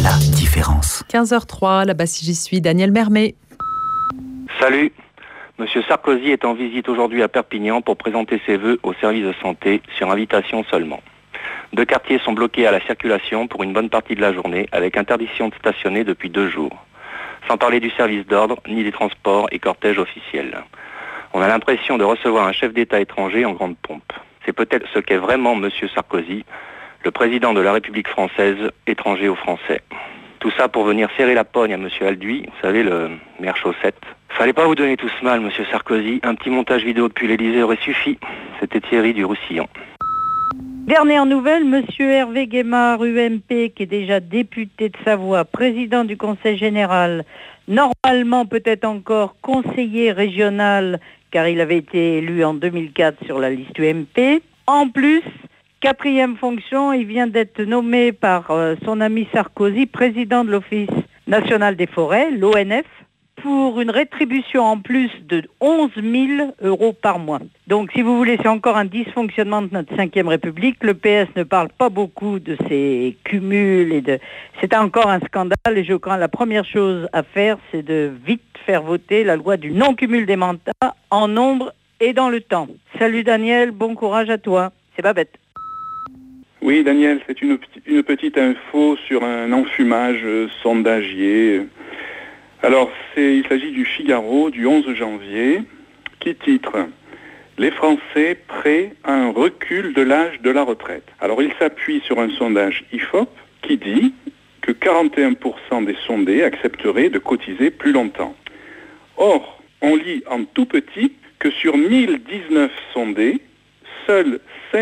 la différence. 15h03, là-bas si j'y suis, Daniel Mermet. Salut. Monsieur Sarkozy est en visite aujourd'hui à Perpignan pour présenter ses vœux au service de santé sur invitation seulement. 2 quartiers sont bloqués à la circulation pour une bonne partie de la journée avec interdiction de stationner depuis 2 jours. Sans parler du service d'ordre, ni des transports et cortèges officiels. On a l'impression de recevoir un chef d'État étranger en grande pompe. C'est peut-être ce qu'est vraiment Monsieur Sarkozy, le président de la République française, étranger aux Français. Tout ça pour venir serrer la pogne à Monsieur Alduy, vous savez, le maire chaussette. Fallait pas vous donner tout ce mal, Monsieur Sarkozy. Un petit montage vidéo depuis l'Élysée aurait suffi. C'était Thierry du Roussillon. Dernière nouvelle, Monsieur Hervé Guémard, UMP, qui est déjà député de Savoie, président du Conseil général, normalement peut-être encore conseiller régional, car il avait été élu en 2004 sur la liste UMP. En plus, 4e fonction, il vient d'être nommé par son ami Sarkozy, président de l'Office national des forêts, l'ONF, pour une rétribution en plus de 11 000 € par mois. Donc si vous voulez, c'est encore un dysfonctionnement de notre 5e République. Le PS ne parle pas beaucoup de ces cumuls c'est encore un scandale et je crois que la première chose à faire, c'est de vite faire voter la loi du non-cumul des mandats en nombre et dans le temps. Salut Daniel, bon courage à toi. C'est Babette. Oui Daniel, c'est une petite info sur un enfumage sondagier. Alors, il s'agit du Figaro du 11 janvier, qui titre « Les Français prêts à un recul de l'âge de la retraite ». Alors, il s'appuie sur un sondage IFOP qui dit que 41% des sondés accepteraient de cotiser plus longtemps. Or, on lit en tout petit que sur 1019 sondés, seuls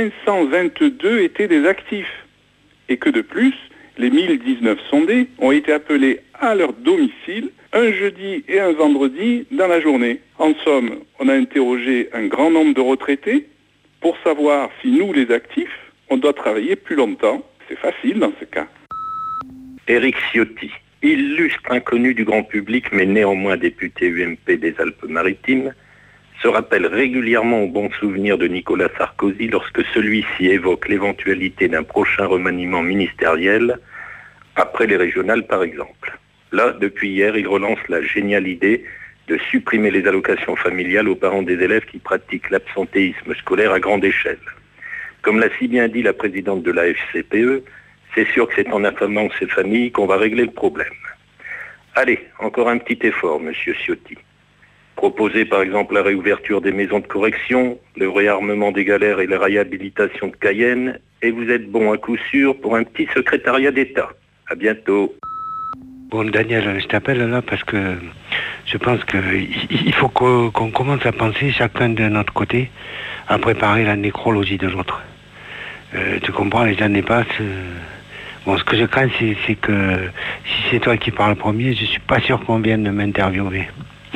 522 étaient des actifs. Et que de plus, les 1019 sondés ont été appelés à leur domicile un jeudi et un vendredi dans la journée. En somme, on a interrogé un grand nombre de retraités pour savoir si nous, les actifs, on doit travailler plus longtemps. C'est facile dans ce cas. Éric Ciotti, illustre inconnu du grand public mais néanmoins député UMP des Alpes-Maritimes, se rappelle régulièrement au bon souvenir de Nicolas Sarkozy lorsque celui-ci évoque l'éventualité d'un prochain remaniement ministériel après les régionales par exemple. Là, depuis hier, il relance la géniale idée de supprimer les allocations familiales aux parents des élèves qui pratiquent l'absentéisme scolaire à grande échelle. Comme l'a si bien dit la présidente de la FCPE, c'est sûr que c'est en affamant ces familles qu'on va régler le problème. Allez, encore un petit effort, monsieur Ciotti. Proposez par exemple la réouverture des maisons de correction, le réarmement des galères et la réhabilitation de Cayenne, et vous êtes bon à coup sûr pour un petit secrétariat d'État. À bientôt. Bon Daniel, je t'appelle là parce que je pense qu'il faut qu'on commence à penser chacun de notre côté à préparer la nécrologie de l'autre. Tu comprends, les années passent. Bon, ce que je crains, c'est que si c'est toi qui parles premier, je suis pas sûr qu'on vienne de m'interviewer.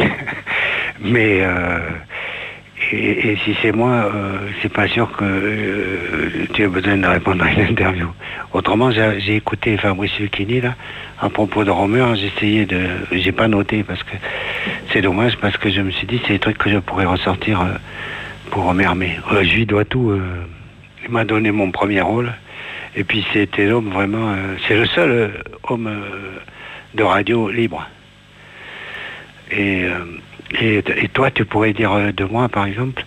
Mais et si c'est moi, c'est pas sûr que tu as besoin de répondre à une interview. Autrement, j'ai écouté Fabrice Lucchini là à propos de Romer. J'ai pas noté parce que c'est dommage parce que je me suis dit c'est des trucs que je pourrais ressortir pour Romer. Mais je lui dois tout. Il m'a donné mon premier rôle et puis c'était l'homme vraiment. C'est le seul homme de radio libre. Et toi, tu pourrais dire de moi, par exemple,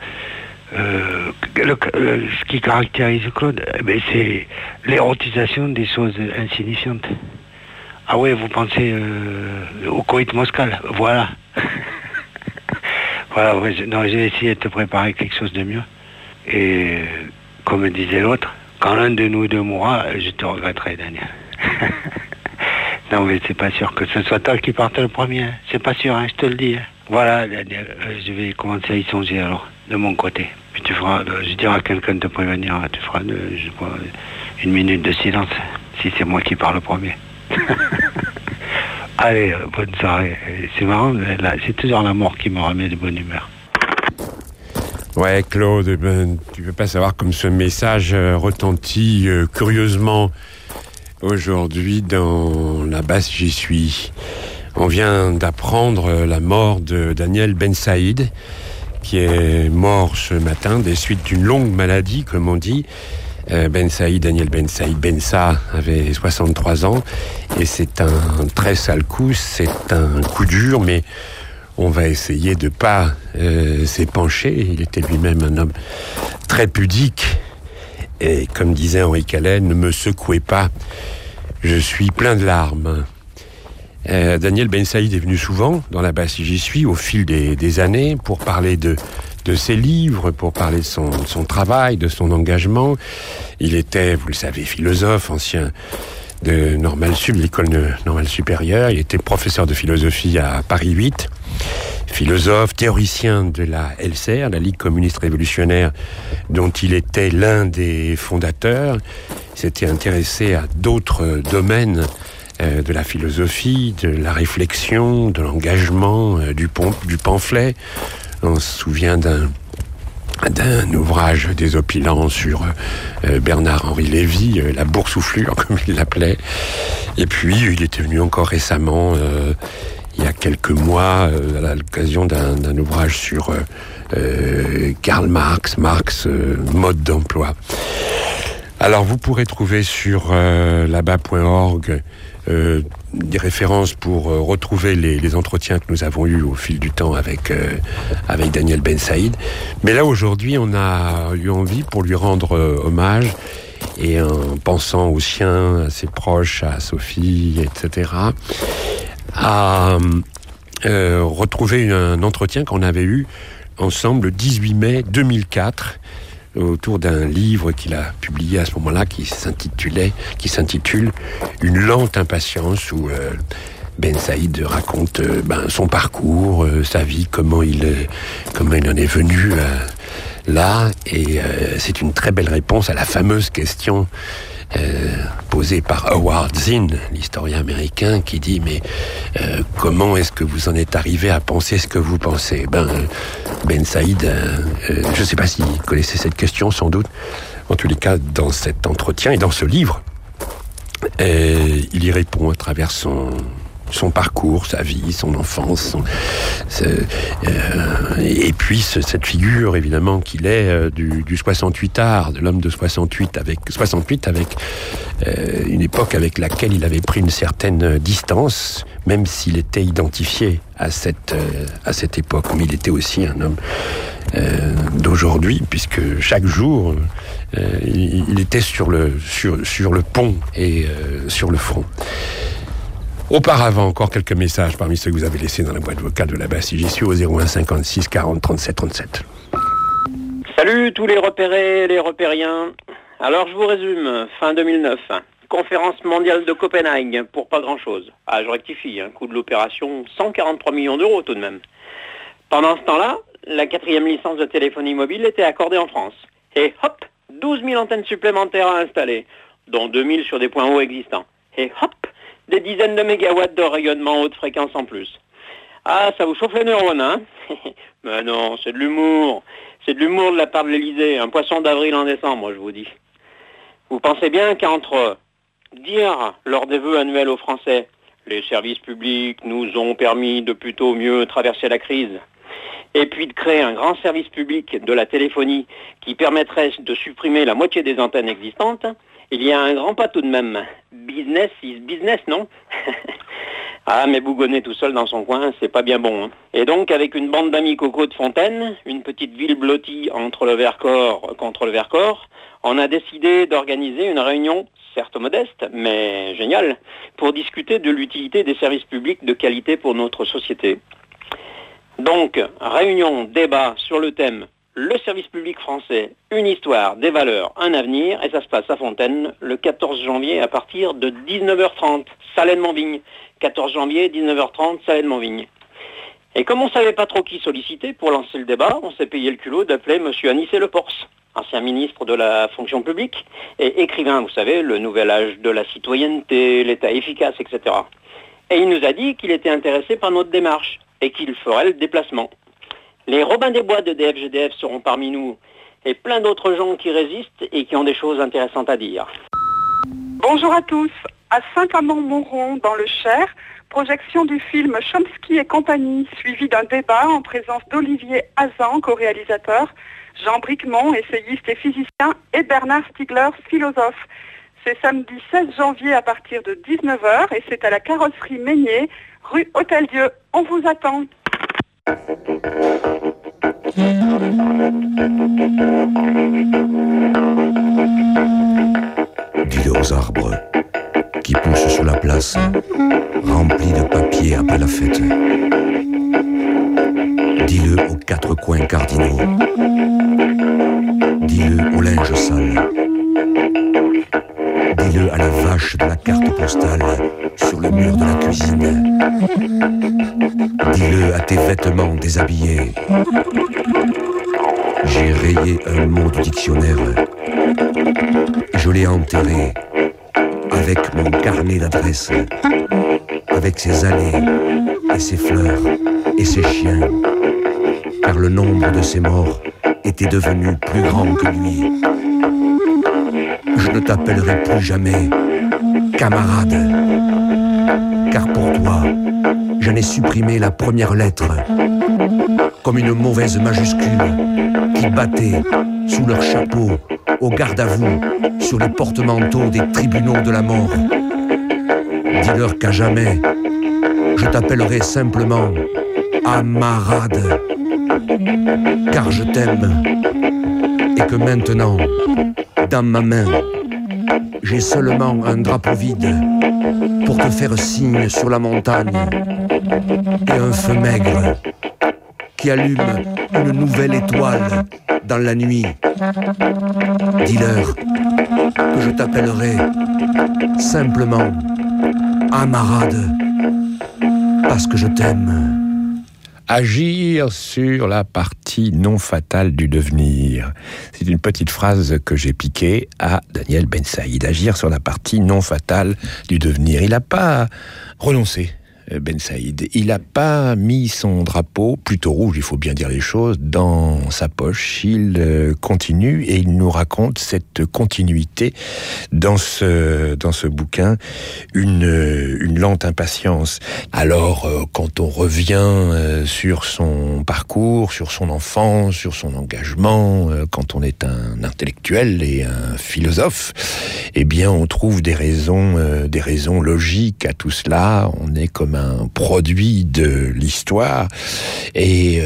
ce qui caractérise Claude, c'est l'érotisation des choses insignifiantes. Ah ouais, vous pensez au coït moscal, voilà. Voilà, ouais, j'ai essayé de te préparer quelque chose de mieux. Et comme disait l'autre, quand l'un de nous deux mourra, je te regretterai, Daniel. Non, mais c'est pas sûr que ce soit toi qui parte le premier. C'est pas sûr, hein, je te le dis. Hein. Voilà, Daniel, je vais commencer à y songer alors, de mon côté. Puis tu feras, je dirai à quelqu'un de te prévenir, tu feras une minute de silence, si c'est moi qui parle le premier. Allez, bonne soirée. C'est marrant, là, c'est toujours la mort qui me remet de bonne humeur. Ouais, Claude, tu peux pas savoir comme ce message retentit curieusement aujourd'hui dans la basse J'y suis. On vient d'apprendre la mort de Daniel Ben Saïd, qui est mort ce matin des suites d'une longue maladie, comme on dit. Daniel Ben Saïd Bensa avait 63 ans et c'est un très sale coup, c'est un coup dur, mais on va essayer de pas s'épancher. Il était lui-même un homme très pudique et comme disait Henri Calais, ne me secouez pas, je suis plein de larmes. Daniel Ben Saïd est venu souvent dans la Basse J'y suis au fil des années pour parler de ses livres, pour parler de son travail, de son engagement. Il était, vous le savez, philosophe, ancien de l'école normale supérieure. Il était professeur de philosophie à Paris 8, philosophe, théoricien de la LCR, la Ligue communiste révolutionnaire, dont il était l'un des fondateurs. Il s'était intéressé à d'autres domaines de la philosophie, de la réflexion, de l'engagement, du pamphlet. On se souvient d'un ouvrage désopilant sur Bernard-Henri Lévy, la boursouflure, comme il l'appelait. Et puis, il était venu encore récemment, il y a quelques mois, à l'occasion d'un ouvrage sur Karl Marx, mode d'emploi. Alors, vous pourrez trouver sur là-bas.org des références pour retrouver les entretiens que nous avons eus au fil du temps avec Daniel Ben Saïd. Mais là, aujourd'hui, on a eu envie, pour lui rendre hommage, et en pensant aux siens, à ses proches, à Sophie, etc., à retrouver un entretien qu'on avait eu ensemble le 18 mai 2004, autour d'un livre qu'il a publié à ce moment-là qui s'intitule Une lente impatience, où Ben Saïd raconte son parcours, sa vie, comment il en est venu là, et c'est une très belle réponse à la fameuse question posée par Howard Zinn, l'historien américain, qui dit mais comment est-ce que vous en êtes arrivé à penser ce que vous pensez? Ben Saïd, je ne sais pas s'il connaissait cette question, sans doute. En tous les cas, dans cet entretien et dans ce livre, il y répond à travers son parcours, sa vie, son enfance, et puis cette figure évidemment qu'il est du 68ard, de l'homme de 68 avec une époque avec laquelle il avait pris une certaine distance, même s'il était identifié à cette époque, mais il était aussi un homme d'aujourd'hui, puisque chaque jour il était sur le pont et sur le front. Auparavant, encore quelques messages parmi ceux que vous avez laissés dans la boîte vocale de la Basse J'y suis au 01 56 40 37 37. Salut tous les repérés et les repériens. Alors je vous résume, fin 2009, conférence mondiale de Copenhague pour pas grand-chose. Ah, je rectifie, coût de l'opération 143 millions d'euros tout de même. Pendant ce temps-là, la 4e licence de téléphonie mobile était accordée en France. Et hop, 12 000 antennes supplémentaires à installer, dont 2000 sur des points hauts existants. Et hop, des dizaines de mégawatts de rayonnement haute fréquence en plus. Ah, ça vous chauffe les neurones, hein? Mais non, c'est de l'humour. C'est de l'humour de la part de l'Élysée, un poisson d'avril en décembre, moi je vous dis. Vous pensez bien qu'entre dire lors des vœux annuels aux Français, les services publics nous ont permis de plutôt mieux traverser la crise, et puis de créer un grand service public de la téléphonie qui permettrait de supprimer la moitié des antennes existantes, il y a un grand pas tout de même. Business is business, non? Ah, mais bougonner tout seul dans son coin, c'est pas bien bon. Et donc, avec une bande d'amis Coco de Fontaine, une petite ville blottie entre le Vercors contre le Vercors, on a décidé d'organiser une réunion, certes modeste, mais géniale, pour discuter de l'utilité des services publics de qualité pour notre société. Donc, réunion, débat sur le thème « Le service public français, une histoire, des valeurs, un avenir » et ça se passe à Fontaine le 14 janvier à partir de 19h30, Salé de Montvigne. 14 janvier, 19h30, Salé de Montvigne. Et comme on ne savait pas trop qui solliciter pour lancer le débat, on s'est payé le culot d'appeler M. Anicet Le Pors, ancien ministre de la fonction publique et écrivain, vous savez, le nouvel âge de la citoyenneté, l'État efficace, etc. Et il nous a dit qu'il était intéressé par notre démarche et qu'il ferait le déplacement. Les Robins des Bois de DFGDF seront parmi nous et plein d'autres gens qui résistent et qui ont des choses intéressantes à dire. Bonjour à tous. à Saint-Amand-Montrond, dans le Cher, projection du film Chomsky et compagnie, suivi d'un débat en présence d'Olivier Hazan, co-réalisateur, Jean Bricmont, essayiste et physicien, et Bernard Stiegler, philosophe. C'est samedi 16 janvier à partir de 19h et c'est à la Carrosserie Meignier, rue Hôtel-Dieu. On vous attend. Dis-le aux arbres qui poussent sur la place, remplis de papier après la fête. Dis-le aux quatre coins cardinaux. Dis-le au linge sale. Dis-le à la vache de la carte postale sur le mur de la cuisine. Dis-le à tes vêtements déshabillés. J'ai rayé un mot du dictionnaire. Je l'ai enterré avec mon carnet d'adresses, avec ses allées et ses fleurs et ses chiens, car le nombre de ses morts était devenu plus grand que lui. Je ne t'appellerai plus jamais camarade, car pour toi, j'en ai supprimé la première lettre, comme une mauvaise majuscule qui battait sous leur chapeau au garde-à-vous sur les porte-manteaux des tribunaux de la mort. Dis-leur qu'à jamais, je t'appellerai simplement Amarade, car je t'aime, et que maintenant, dans ma main, j'ai seulement un drapeau vide pour te faire signe sur la montagne et un feu maigre qui allume une nouvelle étoile dans la nuit. Dis-leur que je t'appellerai simplement Amarade parce que je t'aime. Agir sur la partie non fatale du devenir. C'est une petite phrase que j'ai piquée à Daniel Ben Saïd. Agir sur la partie non fatale du devenir. Il n'a pas renoncé, Ben Saïd. Il n'a pas mis son drapeau, plutôt rouge, il faut bien dire les choses, dans sa poche. Il continue et il nous raconte cette continuité dans ce bouquin, une lente impatience. Alors, quand on revient sur son parcours, sur son enfance, sur son engagement, quand on est un intellectuel et un philosophe, eh bien, on trouve des raisons logiques à tout cela. On est comme un produit de l'histoire et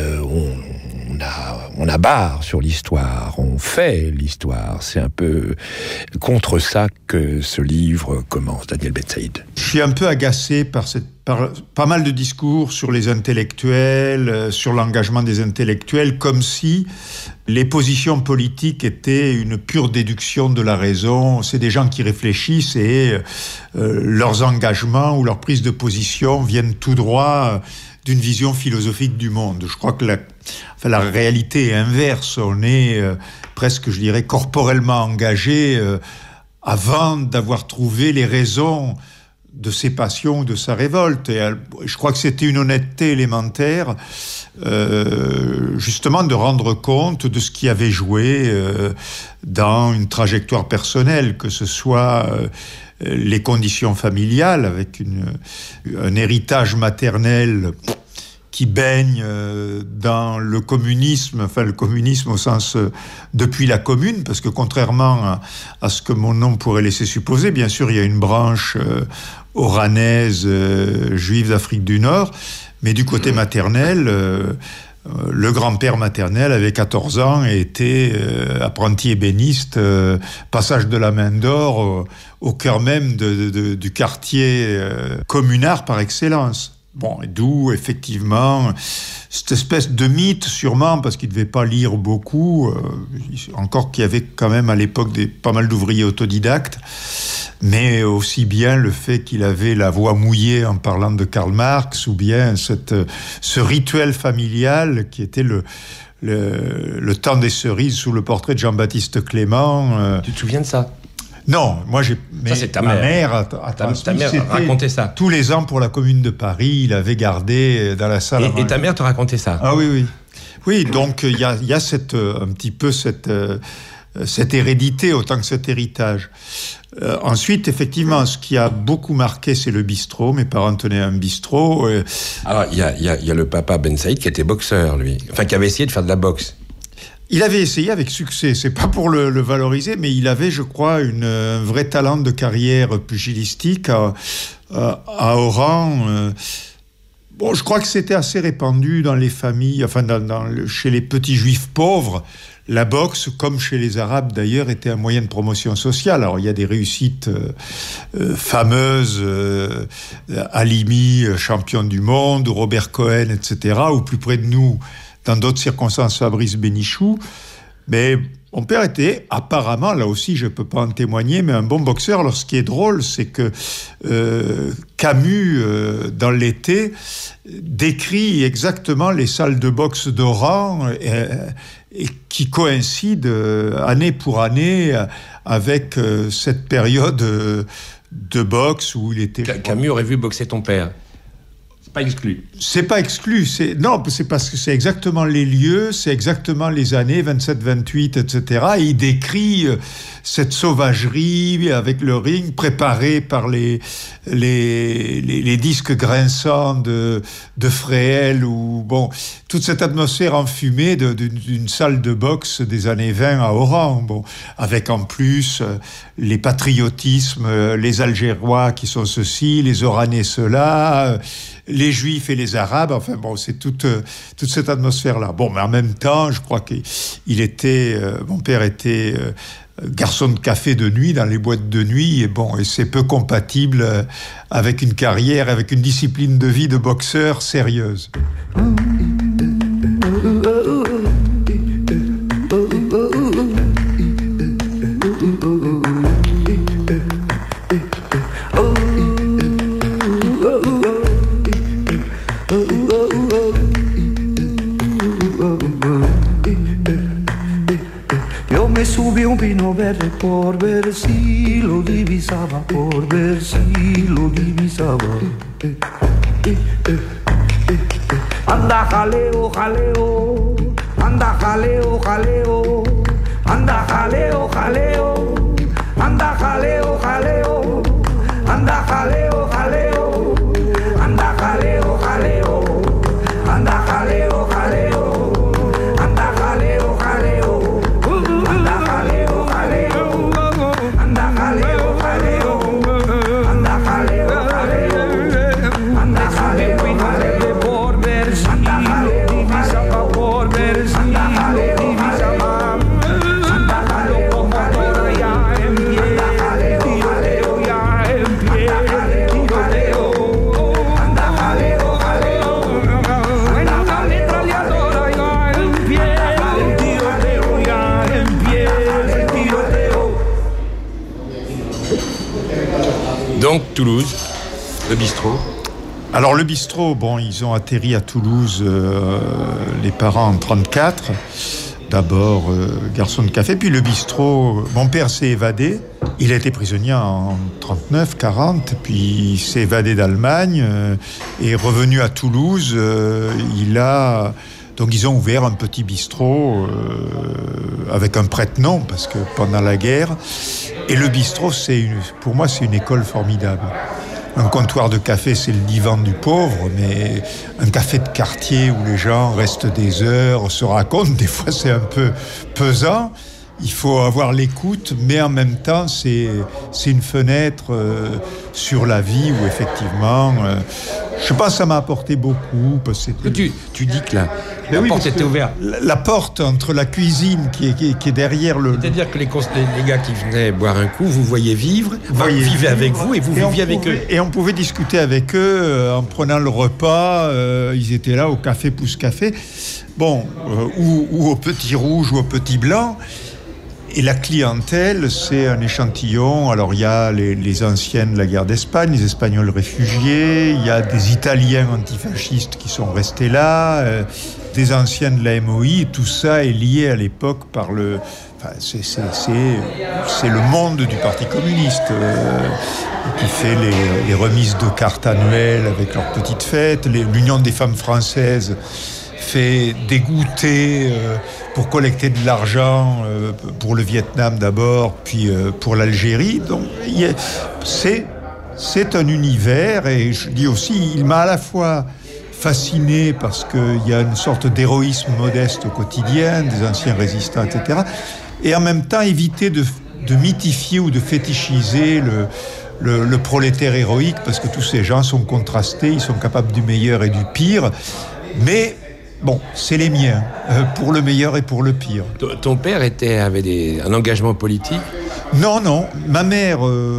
on abarre sur l'histoire, on fait l'histoire. C'est un peu contre ça que ce livre commence, Daniel Ben Saïd. Je suis un peu agacé par pas mal de discours sur les intellectuels, sur l'engagement des intellectuels, comme si les positions politiques étaient une pure déduction de la raison. C'est des gens qui réfléchissent et leurs engagements ou leurs prises de position viennent tout droit d'une vision philosophique du monde. Je crois que la réalité est inverse. On est presque, je dirais, corporellement engagé avant d'avoir trouvé les raisons de ses passions, de sa révolte. Et je crois que c'était une honnêteté élémentaire, justement, de rendre compte de ce qui avait joué dans une trajectoire personnelle, que ce soit les conditions familiales, avec un héritage maternel qui baigne dans le communisme au sens depuis la commune, parce que contrairement à ce que mon nom pourrait laisser supposer, bien sûr, il y a une branche oranaise juive d'Afrique du Nord, mais du côté maternel, le grand-père maternel avait 14 ans et était apprenti ébéniste, passage de la main d'or au cœur même du quartier communard par excellence. Bon, et d'où, effectivement, cette espèce de mythe, sûrement, parce qu'il ne devait pas lire beaucoup, encore qu'il y avait quand même à l'époque pas mal d'ouvriers autodidactes, mais aussi bien le fait qu'il avait la voix mouillée en parlant de Karl Marx, ou bien ce rituel familial qui était le temps des cerises sous le portrait de Jean-Baptiste Clément. Tu te souviens de ça ? Non, moi ça, c'est ta ma mère a ta mère racontait ça. Tous les ans pour la Commune de Paris, il avait gardé dans la salle. Et ta mère te racontait ça. Ah oui. Oui, donc il y a un petit peu cette cette hérédité autant que cet héritage. Ensuite, effectivement, ce qui a beaucoup marqué, c'est le bistrot. Mes parents tenaient un bistrot. Alors, il y a le papa Ben Saïd qui était boxeur, lui. Enfin, qui avait essayé de faire de la boxe. Il avait essayé avec succès. C'est pas pour le valoriser, mais il avait, je crois, un vrai talent de carrière pugilistique à Oran. Bon, je crois que c'était assez répandu dans les familles, enfin, chez les petits juifs pauvres. La boxe, comme chez les Arabes d'ailleurs, était un moyen de promotion sociale. Alors, il y a des réussites fameuses, Halimi, champion du monde, Robert Cohen, etc., ou plus près de nous, dans d'autres circonstances, Fabrice Bénichou. Mais mon père était apparemment, là aussi je ne peux pas en témoigner, mais un bon boxeur. Alors ce qui est drôle, c'est que Camus, dans l'été, décrit exactement les salles de boxe d'Oran et qui coïncident année pour année avec cette période de boxe où il était... Camus aurait vu boxer ton père. Pas exclu. C'est pas exclu. Non, c'est parce que c'est exactement les lieux, c'est exactement les années 27, 28, etc. Et il décrit cette sauvagerie avec le ring préparé par les disques grinçants de Fréhel ou bon, toute cette atmosphère enfumée d'une salle de boxe des années 20 à Oran. Bon, avec en plus les patriotismes, les Algérois qui sont ceci, les Oranais cela. Les Juifs et les Arabes, enfin bon, c'est toute cette atmosphère-là. Bon, mais en même temps, je crois qu'il était, mon père était garçon de café de nuit dans les boîtes de nuit, et bon, et c'est peu compatible avec une carrière, avec une discipline de vie de boxeur sérieuse. Subì un pino verde por ver si lo divisaba, por ver si lo divisaba. Anda jaleo, jaleo, anda jaleo, jaleo, anda jaleo, jaleo, anda jaleo, jaleo, anda jaleo, jaleo, anda jaleo, jaleo, anda jaleo, jaleo. Donc Toulouse, le bistrot. Alors le bistrot, bon, ils ont atterri à Toulouse, les parents en 1934. D'abord garçon de café, puis le bistrot, mon père s'est évadé. Il a été prisonnier en 39, 40, puis il s'est évadé d'Allemagne et est revenu à Toulouse. Donc ils ont ouvert un petit bistrot avec un prête-nom, parce que pendant la guerre. Et le bistrot, pour moi, c'est une école formidable. Un comptoir de café, c'est le divan du pauvre, mais un café de quartier où les gens restent des heures, se racontent, des fois c'est un peu pesant. Il faut avoir l'écoute, mais en même temps, c'est une fenêtre sur la vie où effectivement, je pense que ça m'a apporté beaucoup. Parce que tu dis que la porte était ouverte. La porte entre la cuisine qui est derrière le... C'est-à-dire que les gars qui venaient boire un coup, vous voyez vivre, vivaient avec vous et vous viviez avec eux. Et on pouvait discuter avec eux en prenant le repas. Ils étaient là au café Pousse Café. Bon, ou au Petit Rouge ou au Petit Blanc. Et la clientèle, c'est un échantillon. Alors, il y a les anciens de la guerre d'Espagne, les Espagnols réfugiés, il y a des Italiens antifascistes qui sont restés là, des anciens de la MOI. Tout ça est lié à l'époque par le... Enfin, c'est le monde du Parti communiste qui fait les remises de cartes annuelles avec leurs petites fêtes. L'Union des femmes françaises fait des goûters pour collecter de l'argent pour le Vietnam d'abord, puis pour l'Algérie. Donc c'est un univers, et je dis aussi, il m'a à la fois fasciné parce qu'il y a une sorte d'héroïsme modeste au quotidien, des anciens résistants, etc. Et en même temps éviter de mythifier ou de fétichiser le prolétaire héroïque, parce que tous ces gens sont contrastés, ils sont capables du meilleur et du pire. Mais bon, c'est les miens, pour le meilleur et pour le pire. Ton père avait un engagement politique ? Non. Ma mère,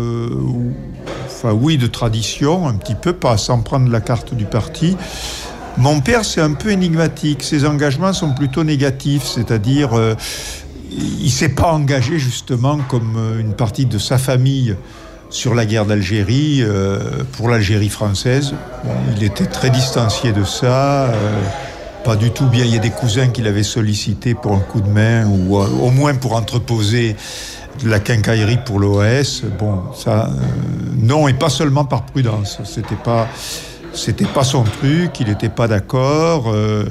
oui, de tradition, un petit peu, pas sans prendre la carte du parti. Mon père, c'est un peu énigmatique. Ses engagements sont plutôt négatifs, c'est-à-dire, il ne s'est pas engagé justement comme une partie de sa famille sur la guerre d'Algérie, pour l'Algérie française. Bon, il était très distancié de ça, pas du tout bien. Il y a des cousins qu'il avait sollicités pour un coup de main, ou au moins pour entreposer de la quincaillerie pour l'OAS. Bon, ça, non, et pas seulement par prudence. C'était pas son truc, il n'était pas d'accord.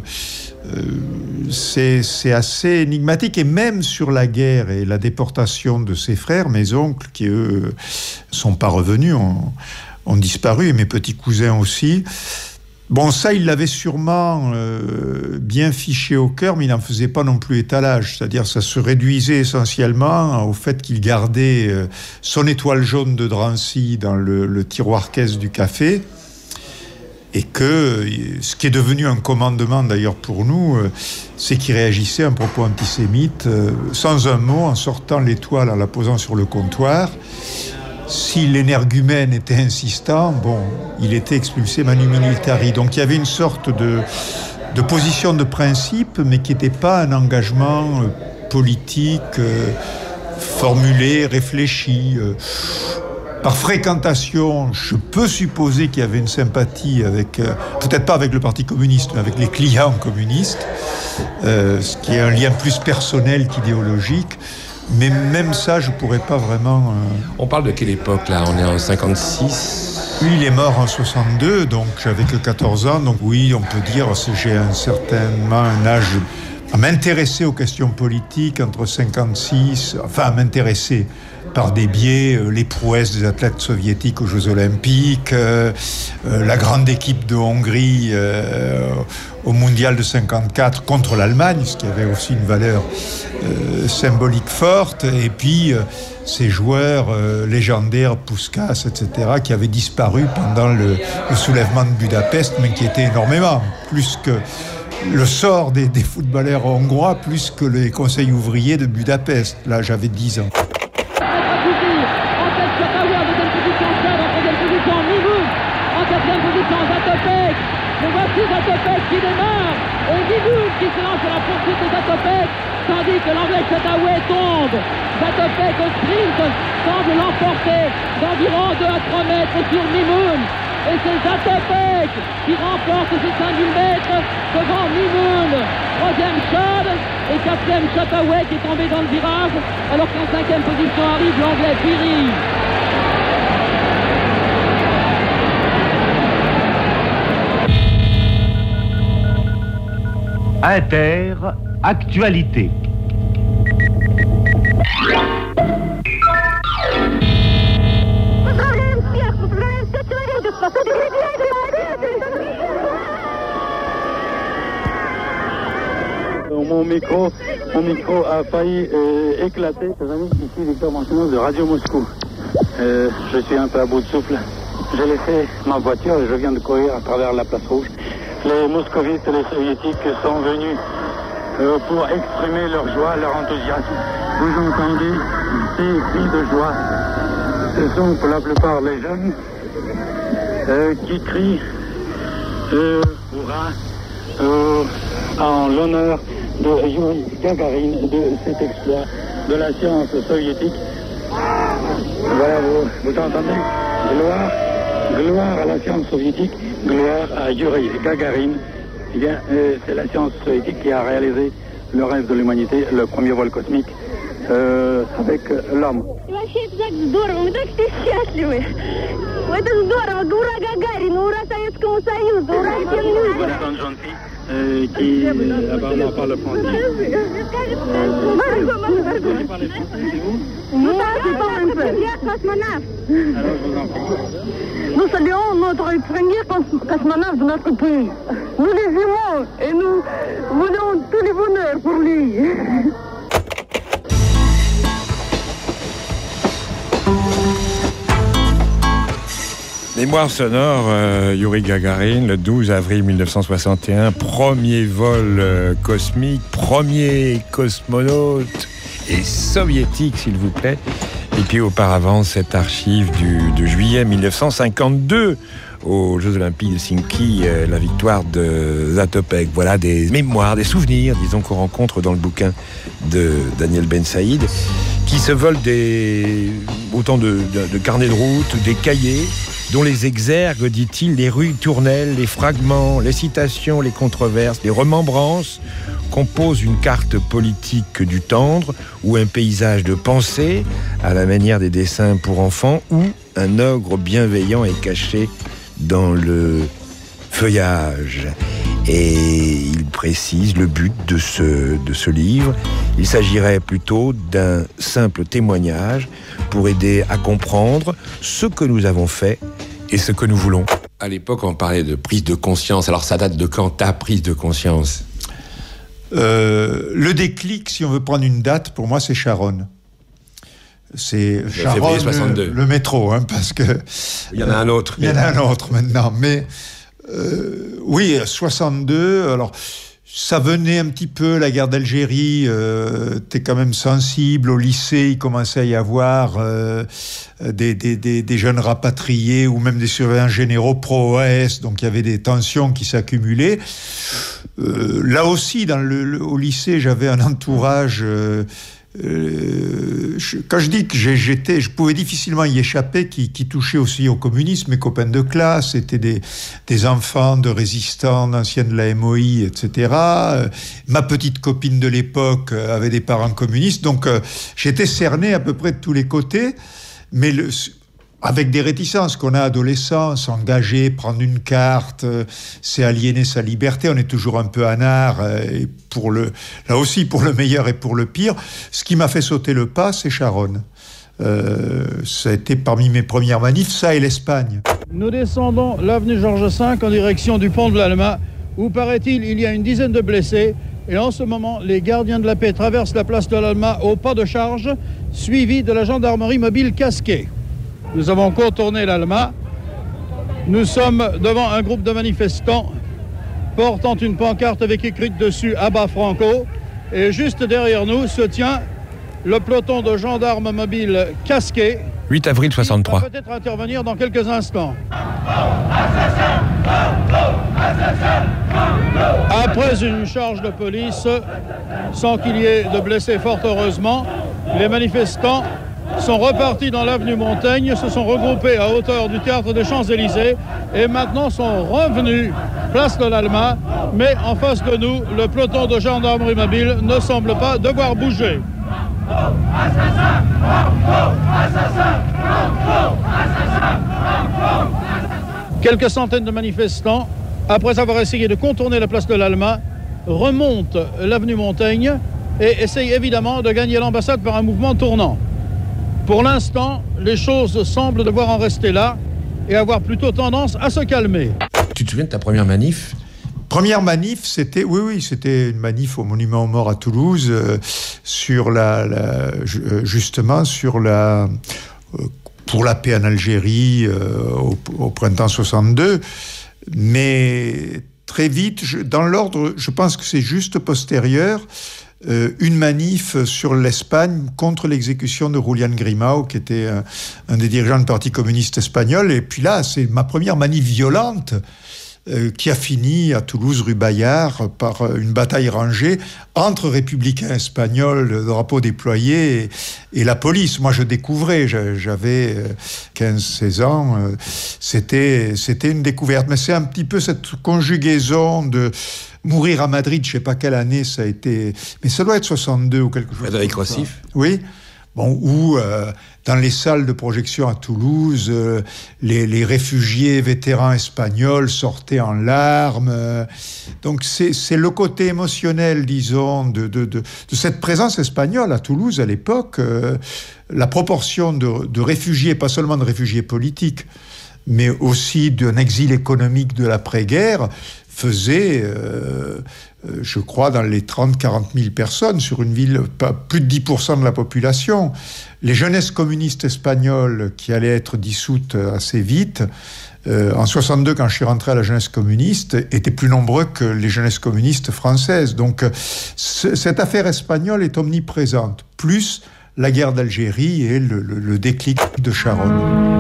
C'est assez énigmatique. Et même sur la guerre et la déportation de ses frères, mes oncles, qui eux sont pas revenus, ont disparu, et mes petits cousins aussi. Bon, ça, il l'avait sûrement bien fiché au cœur, mais il n'en faisait pas non plus étalage. C'est-à-dire, ça se réduisait essentiellement au fait qu'il gardait son étoile jaune de Drancy dans le tiroir caisse du café, et que ce qui est devenu un commandement d'ailleurs pour nous, c'est qu'il réagissait à un propos antisémite sans un mot, en sortant l'étoile, en la posant sur le comptoir. Si l'énergumène était insistant, bon, il était expulsé manu militari. Donc il y avait une sorte de position de principe, mais qui n'était pas un engagement politique formulé, réfléchi. Par fréquentation, je peux supposer qu'il y avait une sympathie avec, peut-être pas avec le Parti communiste, mais avec les clients communistes, ce qui est un lien plus personnel qu'idéologique. Mais même ça, je pourrais pas vraiment... On parle de quelle époque, là ? On est en 56 ? Lui, il est mort en 62, donc j'avais que 14 ans. Donc oui, on peut dire que j'ai certainement un âge à m'intéresser aux questions politiques entre 56... Enfin, à m'intéresser par des biais, les prouesses des athlètes soviétiques aux Jeux Olympiques, la grande équipe de Hongrie au Mondial de 54 contre l'Allemagne, ce qui avait aussi une valeur symbolique forte, et puis ces joueurs légendaires, Puskás, etc., qui avaient disparu pendant le soulèvement de Budapest, mais qui étaient énormément, plus que le sort des footballeurs hongrois, plus que les conseils ouvriers de Budapest. Là, j'avais 10 ans. Zatopek qui démarre et Guidoun qui se lance à la poursuite de Zatopek, tandis que l'Anglais Chataoué tombe. Zatopek au sprint semble l'emporter d'environ 2 à 3 mètres sur Mimoun, et c'est Zatopek qui remporte ces 5000 mètres devant Mimoun. 3e Chad et 4e Chataoué qui est tombé dans le virage, alors qu'en 5e position arrive l'Anglais Piri. Inter, actualité. Mon micro a failli éclater. Ici Victor Manchinos de Radio Moscou. Je suis un peu à bout de souffle. J'ai laissé ma voiture et je viens de courir à travers la place rouge. Les moscovites et les soviétiques sont venus pour exprimer leur joie, leur enthousiasme. Vous entendez ces cris de joie. Ce sont pour la plupart les jeunes qui crient hurrah en l'honneur de Yuri Gagarin, de cet exploit de la science soviétique. Voilà, vous entendez ? Gloire à la science soviétique, gloire à Yuri Gagarin. Eh bien, c'est la science soviétique qui a réalisé le rêve de l'humanité, le premier vol cosmique avec l'homme. qui apparemment parle français. Vous parlez français, c'est vous? Nous parlons premier cosmonaute. Alors je vous en prie. Nous saluons notre premier cosmonaute de notre pays. Nous les aimons et nous voulons tous les bonheurs pour lui. Mémoire sonore, Youri Gagarin, le 12 avril 1961, premier vol cosmique, premier cosmonaute et soviétique, s'il vous plaît. Et puis auparavant, cette archive de juillet 1952 aux Jeux Olympiques de Helsinki, la victoire de Zatopek. Voilà des mémoires, des souvenirs, disons, qu'on rencontre dans le bouquin de Daniel Bensaïd, qui se volent autant de carnets de route, des cahiers, dont les exergues, dit-il, les rues tournelles, les fragments, les citations, les controverses, les remembrances composent une carte politique du tendre ou un paysage de pensée à la manière des dessins pour enfants où un ogre bienveillant est caché dans le feuillage. Et il précise le but de ce livre. Il s'agirait plutôt d'un simple témoignage pour aider à comprendre ce que nous avons fait et ce que nous voulons. À l'époque, on parlait de prise de conscience. Alors, ça date de quand, ta prise de conscience? Le déclic, si on veut prendre une date, pour moi, c'est Charonne. C'est Charonne, 62. Le métro, hein, parce que... Il y en a un autre. Il y en a un autre maintenant, mais... oui, 62, alors... Ça venait un petit peu, la guerre d'Algérie, t'es quand même sensible. Au lycée, il commençait à y avoir des jeunes rapatriés ou même des surveillants généraux pro-OAS, donc il y avait des tensions qui s'accumulaient. Là aussi, au lycée, j'avais un entourage... quand je dis que je pouvais difficilement y échapper, qui touchait aussi au communisme, mes copains de classe, c'était des enfants de résistants, d'anciens de la MOI, etc. Ma petite copine de l'époque avait des parents communistes, donc j'étais cerné à peu près de tous les côtés, mais avec des réticences qu'on a adolescents, s'engager, prendre une carte, c'est aliéner sa liberté, on est toujours un peu anard, et là aussi pour le meilleur et pour le pire. Ce qui m'a fait sauter le pas, c'est Charonne. Ça a été parmi mes premières manifs, ça et l'Espagne. Nous descendons l'avenue Georges V en direction du pont de l'Alma, où paraît-il, il y a une dizaine de blessés. Et en ce moment, les gardiens de la paix traversent la place de l'Alma au pas de charge, suivis de la gendarmerie mobile casquée. Nous avons contourné l'Alma. Nous sommes devant un groupe de manifestants portant une pancarte avec écrit dessus « Abat Franco ». Et juste derrière nous se tient le peloton de gendarmes mobiles casqués. 8 avril 63. Qui va peut-être intervenir dans quelques instants. Après une charge de police, sans qu'il y ait de blessés fort heureusement, les manifestants sont repartis dans l'avenue Montaigne, se sont regroupés à hauteur du théâtre des Champs-Élysées et maintenant sont revenus place de l'Alma, mais en face de nous, le peloton de gendarmerie mobile ne semble pas devoir bouger. Quelques centaines de manifestants, après avoir essayé de contourner la place de l'Alma, remontent l'avenue Montaigne et essayent évidemment de gagner l'ambassade par un mouvement tournant. Pour l'instant, les choses semblent devoir en rester là et avoir plutôt tendance à se calmer. Tu te souviens de ta première manif ? Première manif, c'était une manif au Monument aux Morts à Toulouse, justement sur pour la paix en Algérie au printemps 62. Mais très vite, dans l'ordre, je pense que c'est juste postérieur, une manif sur l'Espagne contre l'exécution de Julián Grimau, qui était un des dirigeants du Parti communiste espagnol. Et puis là, c'est ma première manif violente qui a fini à Toulouse, rue Bayard, par une bataille rangée entre républicains espagnols, le drapeau déployé, et la police. Moi, je découvrais, j'avais 15-16 ans, c'était une découverte. Mais c'est un petit peu cette conjugaison de mourir à Madrid, je ne sais pas quelle année ça a été, mais ça doit être 62 ou quelque chose. Frédéric Rossif. Oui. où dans les salles de projection à Toulouse, les réfugiés vétérans espagnols sortaient en larmes. Donc c'est le côté émotionnel, disons, de cette présence espagnole à Toulouse à l'époque. La proportion de réfugiés, pas seulement de réfugiés politiques, mais aussi d'un exil économique de l'après-guerre, faisait, je crois, dans les 30-40 000 personnes sur une ville, pas plus de 10% de la population. Les jeunesses communistes espagnoles qui allaient être dissoutes assez vite, en 62, quand je suis rentré à la jeunesse communiste, étaient plus nombreux que les jeunesses communistes françaises. Donc cette affaire espagnole est omniprésente, plus la guerre d'Algérie et le déclic de Charonne.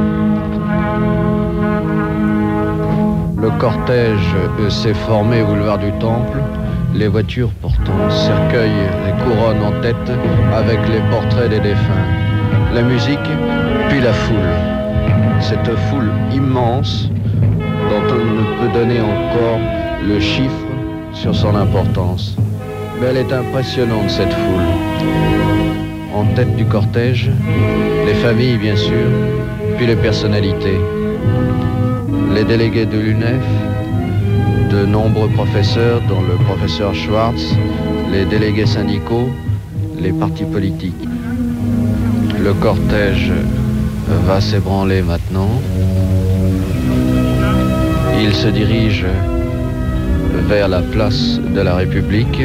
Le cortège s'est formé au boulevard du Temple, les voitures portant cercueils et couronnes en tête avec les portraits des défunts. La musique, puis la foule. Cette foule immense dont on ne peut donner encore le chiffre sur son importance. Mais elle est impressionnante, cette foule. En tête du cortège, les familles bien sûr, puis les personnalités. Les délégués de l'UNEF, de nombreux professeurs, dont le professeur Schwartz, les délégués syndicaux, les partis politiques. Le cortège va s'ébranler maintenant. Il se dirige vers la place de la République.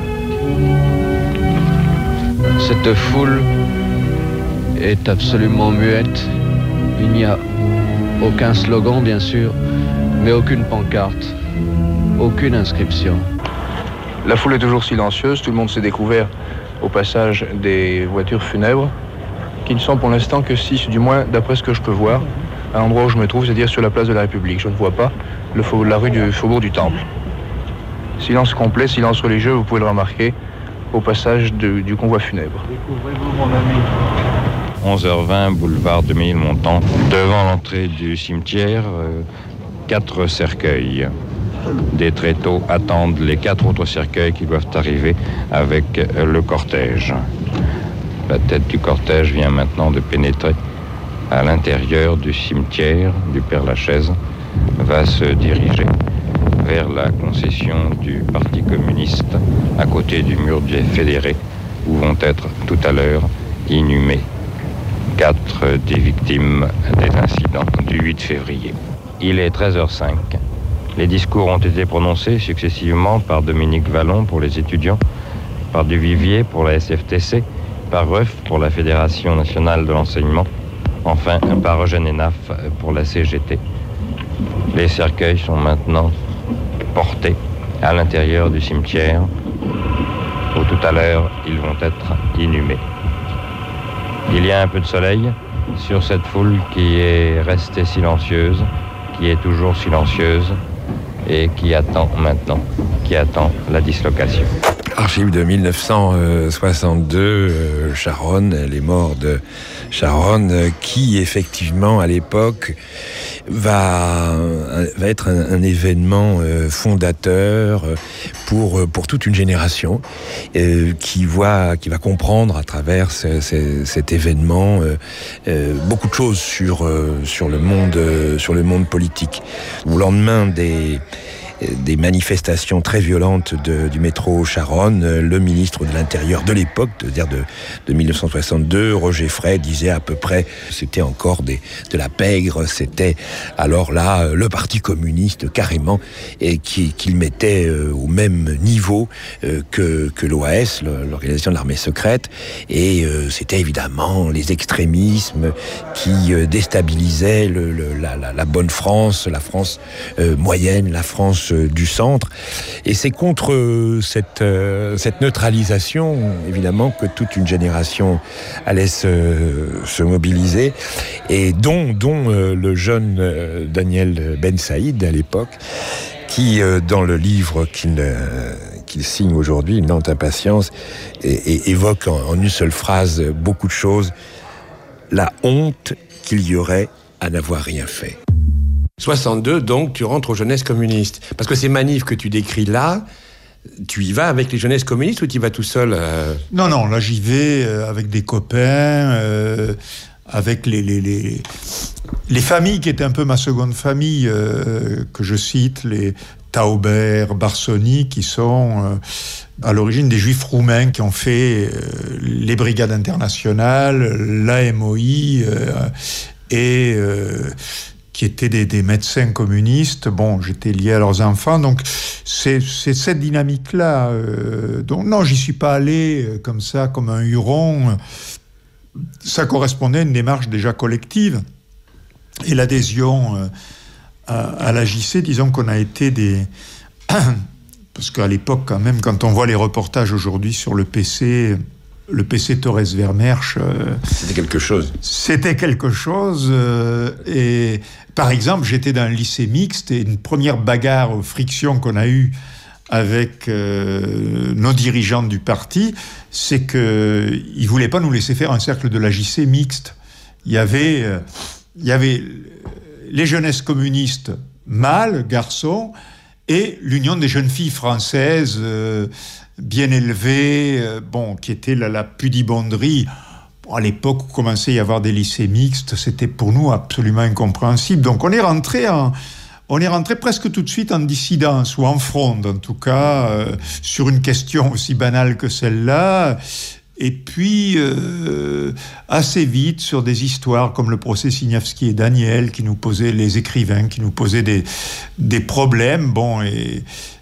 Cette foule est absolument muette. Il n'y a aucun slogan, bien sûr, mais aucune pancarte, aucune inscription. La foule est toujours silencieuse, tout le monde s'est découvert au passage des voitures funèbres, qui ne sont pour l'instant que 6, du moins d'après ce que je peux voir, à l'endroit où je me trouve, c'est-à-dire sur la place de la République. Je ne vois pas la rue du Faubourg du Temple. Silence complet, silence religieux, vous pouvez le remarquer au passage du convoi funèbre. Découvrez-vous, mon ami. 11h20, boulevard de Ménilmontant. Devant l'entrée du cimetière, 4 cercueils. Des tréteaux attendent les 4 autres cercueils qui doivent arriver avec le cortège. La tête du cortège vient maintenant de pénétrer à l'intérieur du cimetière du Père-Lachaise, va se diriger vers la concession du Parti communiste à côté du mur des fédérés, où vont être tout à l'heure inhumés 4 des victimes des incidents du 8 février. Il est 13h05. Les discours ont été prononcés successivement par Dominique Vallon pour les étudiants, par Duvivier pour la SFTC, par Ruff pour la Fédération nationale de l'enseignement, enfin par Eugène Hénaf pour la CGT. Les cercueils sont maintenant portés à l'intérieur du cimetière, où tout à l'heure ils vont être inhumés. Il y a un peu de soleil sur cette foule qui est restée silencieuse, qui est toujours silencieuse et qui attend maintenant, qui attend la dislocation. Archive de 1962, Charonne, les morts de Charonne, qui effectivement à l'époque va être un événement fondateur pour toute une génération qui va comprendre à travers cet événement beaucoup de choses sur le monde politique. Au lendemain des manifestations très violentes du métro Charonne, le ministre de l'Intérieur de l'époque, c'est-à-dire de 1962, Roger Frey, disait à peu près, c'était encore de la pègre, c'était alors là le Parti communiste carrément, et qu'il mettait au même niveau que l'OAS, l'organisation de l'armée secrète, et c'était évidemment les extrémismes qui déstabilisaient la bonne France, la France moyenne, la France du centre, et c'est contre cette neutralisation évidemment que toute une génération allait se mobiliser, et dont le jeune Daniel Bensaïd à l'époque, qui dans le livre qu'il signe aujourd'hui, Une lente impatience, et évoque en une seule phrase beaucoup de choses: la honte qu'il y aurait à n'avoir rien fait. 62, donc, tu rentres aux jeunesses communistes. Parce que ces manifs que tu décris là, Tu y vas avec les jeunesses communistes ou tu y vas tout seul Non, là j'y vais avec des copains, avec les familles qui étaient un peu ma seconde famille, que je cite, les Taubert, Barsoni, qui sont à l'origine des juifs roumains qui ont fait les brigades internationales, l'AMOI et qui étaient des médecins communistes. Bon, j'étais lié à leurs enfants, donc c'est cette dynamique-là. Donc non, j'y suis pas allé comme ça, comme un huron. Ça correspondait à une démarche déjà collective. Et l'adhésion à la JC, disons qu'on a été des... Parce qu'à l'époque, quand même, quand on voit les reportages aujourd'hui sur le PC Torres-Vermersch... C'était quelque chose. C'était quelque chose. Et par exemple, j'étais dans un lycée mixte et une première bagarre, friction qu'on a eue avec nos dirigeants du parti, c'est qu'ils ne voulaient pas nous laisser faire un cercle de la JC mixte. Il y avait les jeunesses communistes mâles, garçons, et l'Union des jeunes filles françaises bien élevées, qui était la pudibonderie. À l'époque où commençait à y avoir des lycées mixtes, c'était pour nous absolument incompréhensible. Donc on est rentré presque tout de suite en dissidence, ou en fronde en tout cas, sur une question aussi banale que celle-là. Et puis, assez vite, sur des histoires comme le procès Signavski et Daniel, les écrivains qui nous posaient des problèmes. Et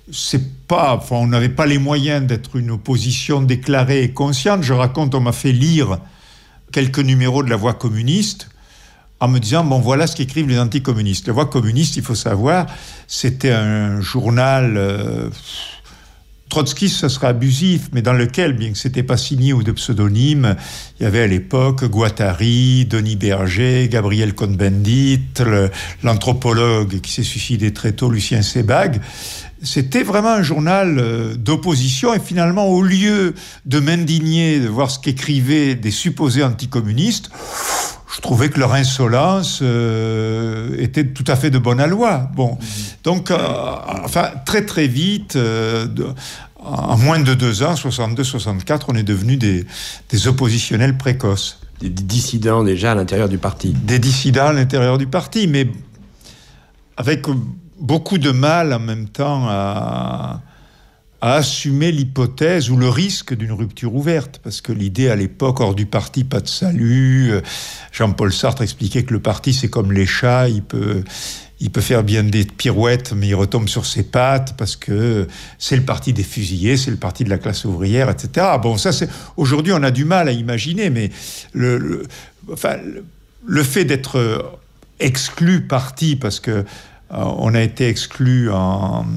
on n'avait pas les moyens d'être une opposition déclarée et consciente. Je raconte, on m'a fait lire quelques numéros de La Voix communiste, en me disant, voilà ce qu'écrivent les anticommunistes. La Voix communiste, il faut savoir, c'était un journal... Trotskiste, ça serait abusif, mais dans lequel, bien que c'était pas signé ou de pseudonyme, il y avait à l'époque Guattari, Denis Berger, Gabriel Cohn-Bendit, l'anthropologue qui s'est suicidé très tôt, Lucien Sebag. C'était vraiment un journal d'opposition, et finalement, au lieu de m'indigner de voir ce qu'écrivaient des supposés anticommunistes, je trouvais que leur insolence était tout à fait de bonne aloi. Donc, très très vite, en moins de 2 ans, 62-64, on est devenus des oppositionnels précoces. Des dissidents déjà à l'intérieur du parti. Des dissidents à l'intérieur du parti, mais avec beaucoup de mal en même temps à assumer l'hypothèse ou le risque d'une rupture ouverte, parce que l'idée à l'époque, hors du parti, pas de salut. Jean-Paul Sartre expliquait que le parti, c'est comme les chats, il peut faire bien des pirouettes, mais il retombe sur ses pattes, parce que c'est le parti des fusillés, c'est le parti de la classe ouvrière, etc. Aujourd'hui, on a du mal à imaginer, mais le fait d'être exclu parti, parce que on a été exclu en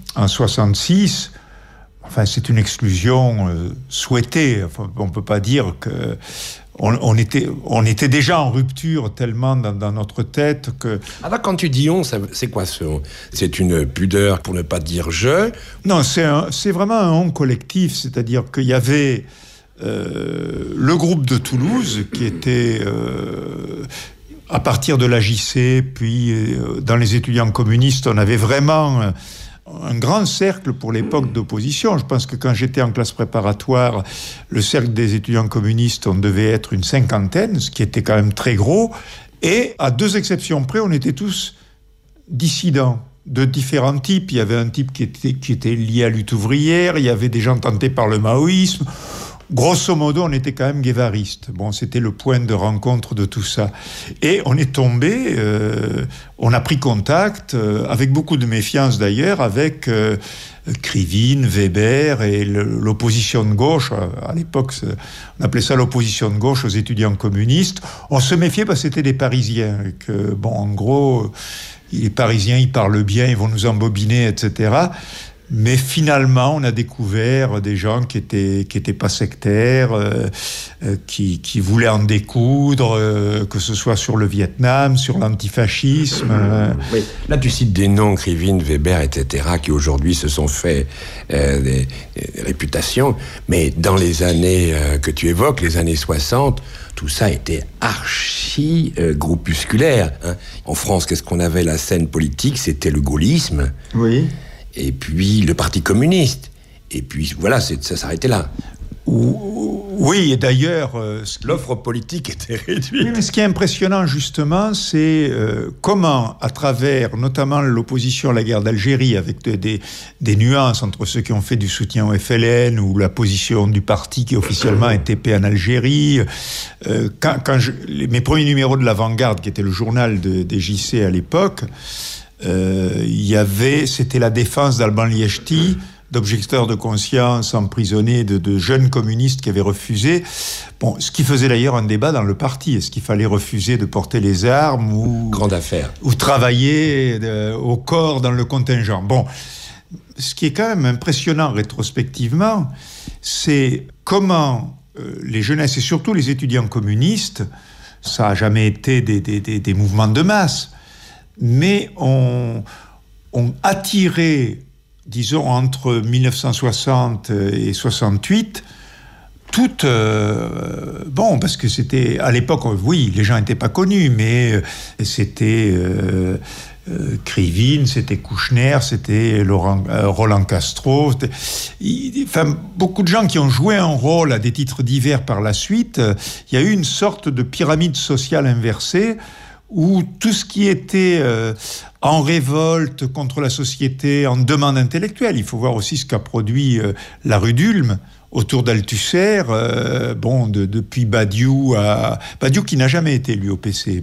66. C'est une exclusion souhaitée. On ne peut pas dire que on était déjà en rupture tellement dans notre tête que... Alors quand tu dis on, c'est quoi ce on? C'est une pudeur pour ne pas dire je? Non, c'est vraiment un on collectif. C'est-à-dire qu'il y avait le groupe de Toulouse qui était... à partir de la JC, puis dans les étudiants communistes, on avait vraiment un grand cercle pour l'époque d'opposition. Je pense que quand j'étais en classe préparatoire, le cercle des étudiants communistes, on devait être une 50aine, ce qui était quand même très gros. Et à 2 exceptions près, on était tous dissidents de différents types. Il y avait un type qui était lié à la lutte ouvrière, il y avait des gens tentés par le maoïsme. Grosso modo, on était quand même guévaristes. C'était le point de rencontre de tout ça. Et on est tombé, on a pris contact, avec beaucoup de méfiance d'ailleurs, avec Krivine, Weber et l'opposition de gauche. À l'époque, on appelait ça l'opposition de gauche aux étudiants communistes. On se méfiait parce que c'était des Parisiens. Et que, en gros, les Parisiens, ils parlent bien, ils vont nous embobiner, etc. Mais finalement, on a découvert des gens qui étaient pas sectaires, qui voulaient en découdre, que ce soit sur le Vietnam, sur l'antifascisme. Oui. Là, tu cites des noms, Krivine, Weber, etc., qui aujourd'hui se sont fait des réputations. Mais dans les années que tu évoques, les années 60, tout ça était archi-groupusculaire. En France, qu'est-ce qu'on avait? La scène politique, c'était le gaullisme. Oui. Et puis le Parti communiste. Et puis voilà, ça s'arrêtait là. Oui, et d'ailleurs... l'offre politique était réduite. Oui, mais ce qui est impressionnant, justement, c'est comment, à travers notamment l'opposition à la guerre d'Algérie, avec des nuances entre ceux qui ont fait du soutien au FLN ou la position du parti qui officiellement était paix en Algérie, mes premiers numéros de l'Avant-Garde, qui était le journal des JC à l'époque, c'était la défense d'Alban Liechti, d'objecteurs de conscience emprisonnés, de jeunes communistes qui avaient refusé. Bon, ce qui faisait d'ailleurs un débat dans le parti. Est-ce qu'il fallait refuser de porter les armes ou... Grande affaire. Ou travailler au corps dans le contingent. Bon, ce qui est quand même impressionnant rétrospectivement, c'est comment les jeunesses et surtout les étudiants communistes, ça n'a jamais été des mouvements de masse, mais ont attiré, disons, entre 1960 et 68, parce que c'était, à l'époque, oui, les gens n'étaient pas connus, mais c'était Krivine, c'était Kouchner, c'était Roland Castro, beaucoup de gens qui ont joué un rôle à des titres divers par la suite. Il y a eu une sorte de pyramide sociale inversée, où tout ce qui était en révolte contre la société, en demande intellectuelle, il faut voir aussi ce qu'a produit la rue d'Ulm autour d'Althusser, depuis Badiou qui n'a jamais été lui au PC,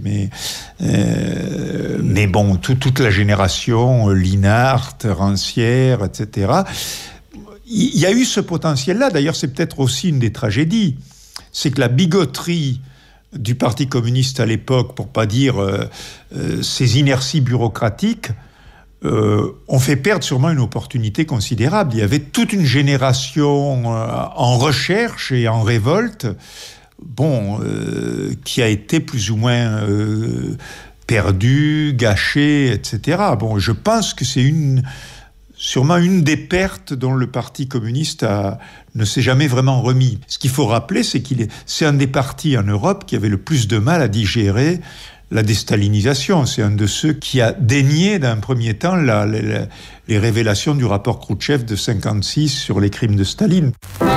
mais bon, toute la génération, Linhart, Rancière, etc. Il y a eu ce potentiel-là. D'ailleurs, c'est peut-être aussi une des tragédies, c'est que la bigoterie du Parti communiste à l'époque, pour pas dire ses inerties bureaucratiques, ont fait perdre sûrement une opportunité considérable. Il y avait toute une génération en recherche et en révolte, qui a été plus ou moins perdue, gâchée, etc. Bon, je pense que c'est sûrement une des pertes dont le Parti communiste ne s'est jamais vraiment remis. Ce qu'il faut rappeler, c'est un des partis en Europe qui avait le plus de mal à digérer la déstalinisation. C'est un de ceux qui a dénié d'un premier temps les révélations du rapport Khrouchtchev de 1956 sur les crimes de Staline.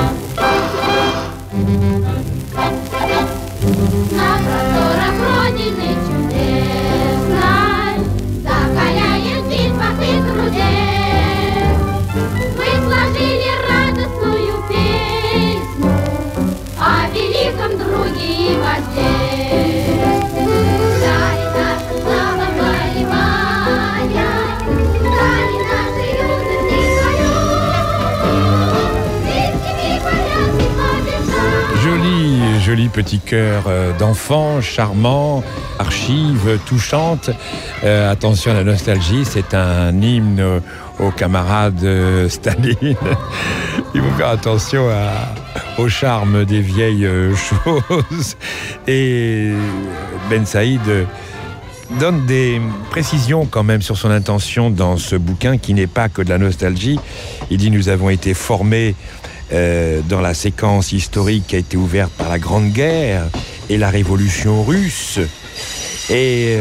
Joli petit cœur d'enfant, charmant, archive touchante. Attention à la nostalgie, c'est un hymne aux camarades Staline. Il faut faire attention au charme des vieilles choses. Et Ben Saïd donne des précisions quand même sur son intention dans ce bouquin qui n'est pas que de la nostalgie. Il dit « Nous avons été formés dans la séquence historique qui a été ouverte par la Grande Guerre et la Révolution russe. Et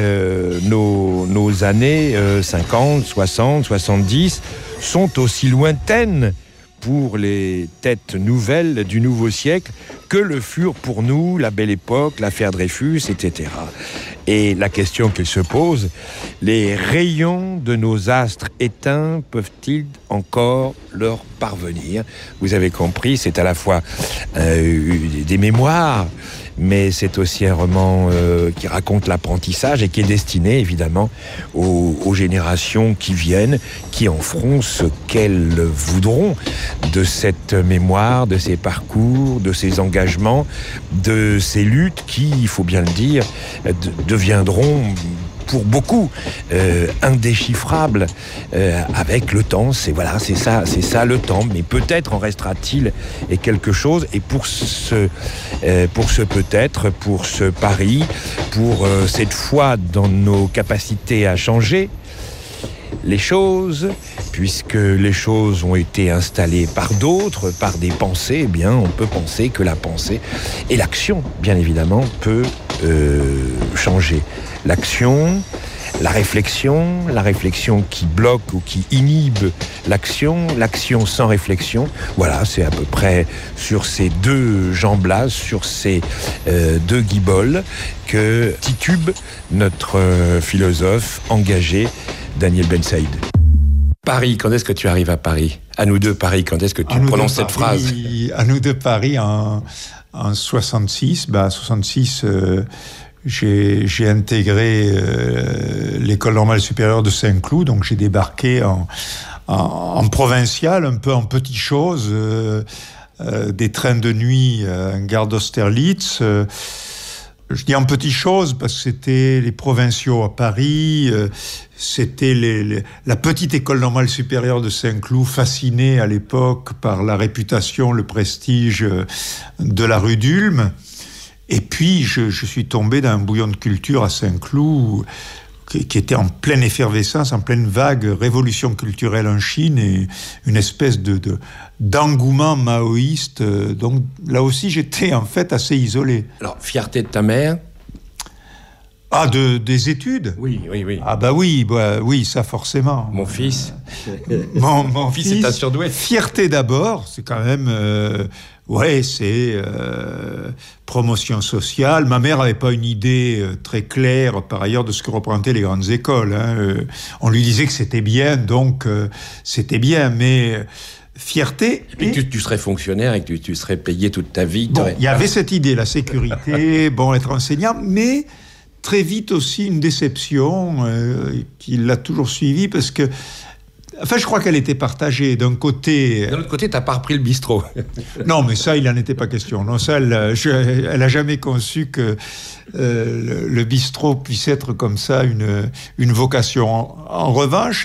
nos années 50, 60, 70 sont aussi lointaines pour les têtes nouvelles du nouveau siècle que le furent pour nous la Belle Époque, l'affaire Dreyfus, etc. Et la question qu'il se pose, les rayons de nos astres éteints peuvent-ils encore leur parvenir ? Vous avez compris, c'est à la fois des mémoires, mais c'est aussi un roman qui raconte l'apprentissage et qui est destiné évidemment aux générations qui viennent, qui en feront ce qu'elles voudront de cette mémoire, de ces parcours, de ces engagements, de ces luttes qui, il faut bien le dire, deviendront pour beaucoup indéchiffrables avec le temps. C'est ça le temps. Mais peut-être en restera-t-il et quelque chose. Et pour ce peut-être, pour ce pari, pour cette foi dans nos capacités à changer les choses, puisque les choses ont été installées par d'autres, par des pensées, eh bien, on peut penser que la pensée et l'action, bien évidemment, peut changer. L'action, la réflexion qui bloque ou qui inhibe l'action sans réflexion. Voilà, c'est à peu près sur ces deux jambes-là, sur ces deux guiboles, que titube notre philosophe engagé, Daniel Bensaïd. Paris, quand est-ce que tu arrives à Paris ? À nous deux, Paris, quand est-ce que tu prononces cette phrase ? À nous deux, Paris, en 66. 66, j'ai intégré l'école normale supérieure de Saint-Cloud, donc j'ai débarqué en provincial, un peu en petites choses, des trains de nuit en gare d'Austerlitz. Je dis en petites choses parce que c'était les provinciaux à Paris, c'était la petite école normale supérieure de Saint-Cloud, fascinée à l'époque par la réputation, le prestige de la rue d'Ulm. Et puis, je suis tombé dans un bouillon de culture à Saint-Cloud qui était en pleine effervescence, en pleine vague révolution culturelle en Chine et une espèce d'engouement maoïste. Donc là aussi, j'étais en fait assez isolé. Alors, fierté de ta mère ? Ah, des études ? Oui. Ah bah oui, ça forcément. Mon fils Mon fils est un surdoué. Fierté d'abord, c'est quand même... c'est promotion sociale. Ma mère n'avait pas une idée très claire, par ailleurs, de ce que représentaient les grandes écoles. On lui disait que c'était bien, donc c'était bien, mais... Fierté. Et puis tu serais fonctionnaire et que tu serais payé toute ta vie. Bon, il y avait cette idée, la sécurité, être enseignant, mais très vite aussi une déception qui l'a toujours suivi parce que... Enfin, je crois qu'elle était partagée. D'un côté... D'un autre côté, t'as pas repris le bistrot. Non, mais ça, il n'en était pas question. Non, ça, elle a jamais conçu que le bistrot puisse être comme ça une vocation. En revanche,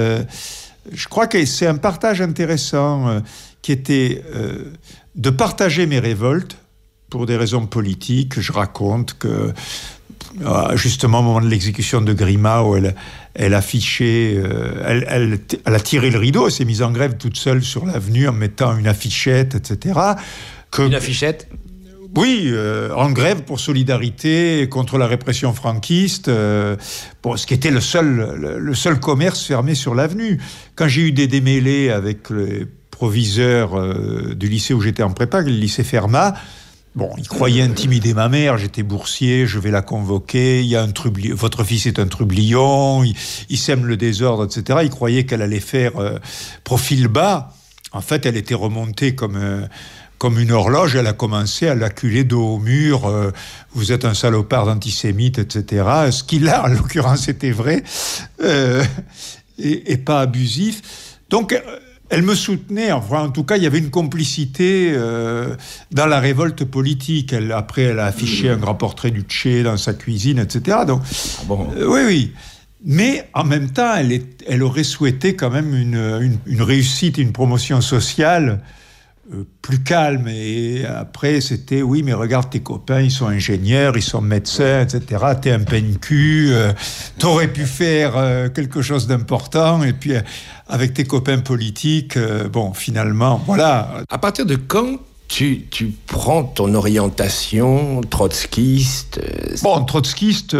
je crois que c'est un partage intéressant qui était de partager mes révoltes pour des raisons politiques. Je raconte que, justement, au moment de l'exécution de Grimau, elle affichait, elle a tiré le rideau, elle s'est mise en grève toute seule sur l'avenue en mettant une affichette, etc. Une affichette ? Oui, en grève pour solidarité contre la répression franquiste, ce qui était le seul commerce fermé sur l'avenue. Quand j'ai eu des démêlés avec le proviseur du lycée où j'étais en prépa, le lycée Fermat, il croyait intimider ma mère, j'étais boursier, je vais la convoquer, il y a un trublion, votre fils est un trublion, il sème le désordre, etc. Il croyait qu'elle allait faire profil bas. En fait, elle était remontée comme une horloge, elle a commencé à l'acculer dos au mur, vous êtes un salopard d'antisémite, etc. Ce qui là, en l'occurrence, était vrai, et pas abusif. Donc, elle me soutenait, en tout cas, il y avait une complicité dans la révolte politique. Après, elle a affiché un grand portrait du Tché dans sa cuisine, etc. Donc, oui. Mais en même temps, elle aurait souhaité quand même une réussite, une promotion sociale plus calme. Et après, c'était, oui, mais regarde tes copains, ils sont ingénieurs, ils sont médecins, etc. T'es un peine-cul, t'aurais pu faire quelque chose d'important. Et puis, avec tes copains politiques, finalement, voilà. À partir de quand tu prends ton orientation trotskiste Trotskiste...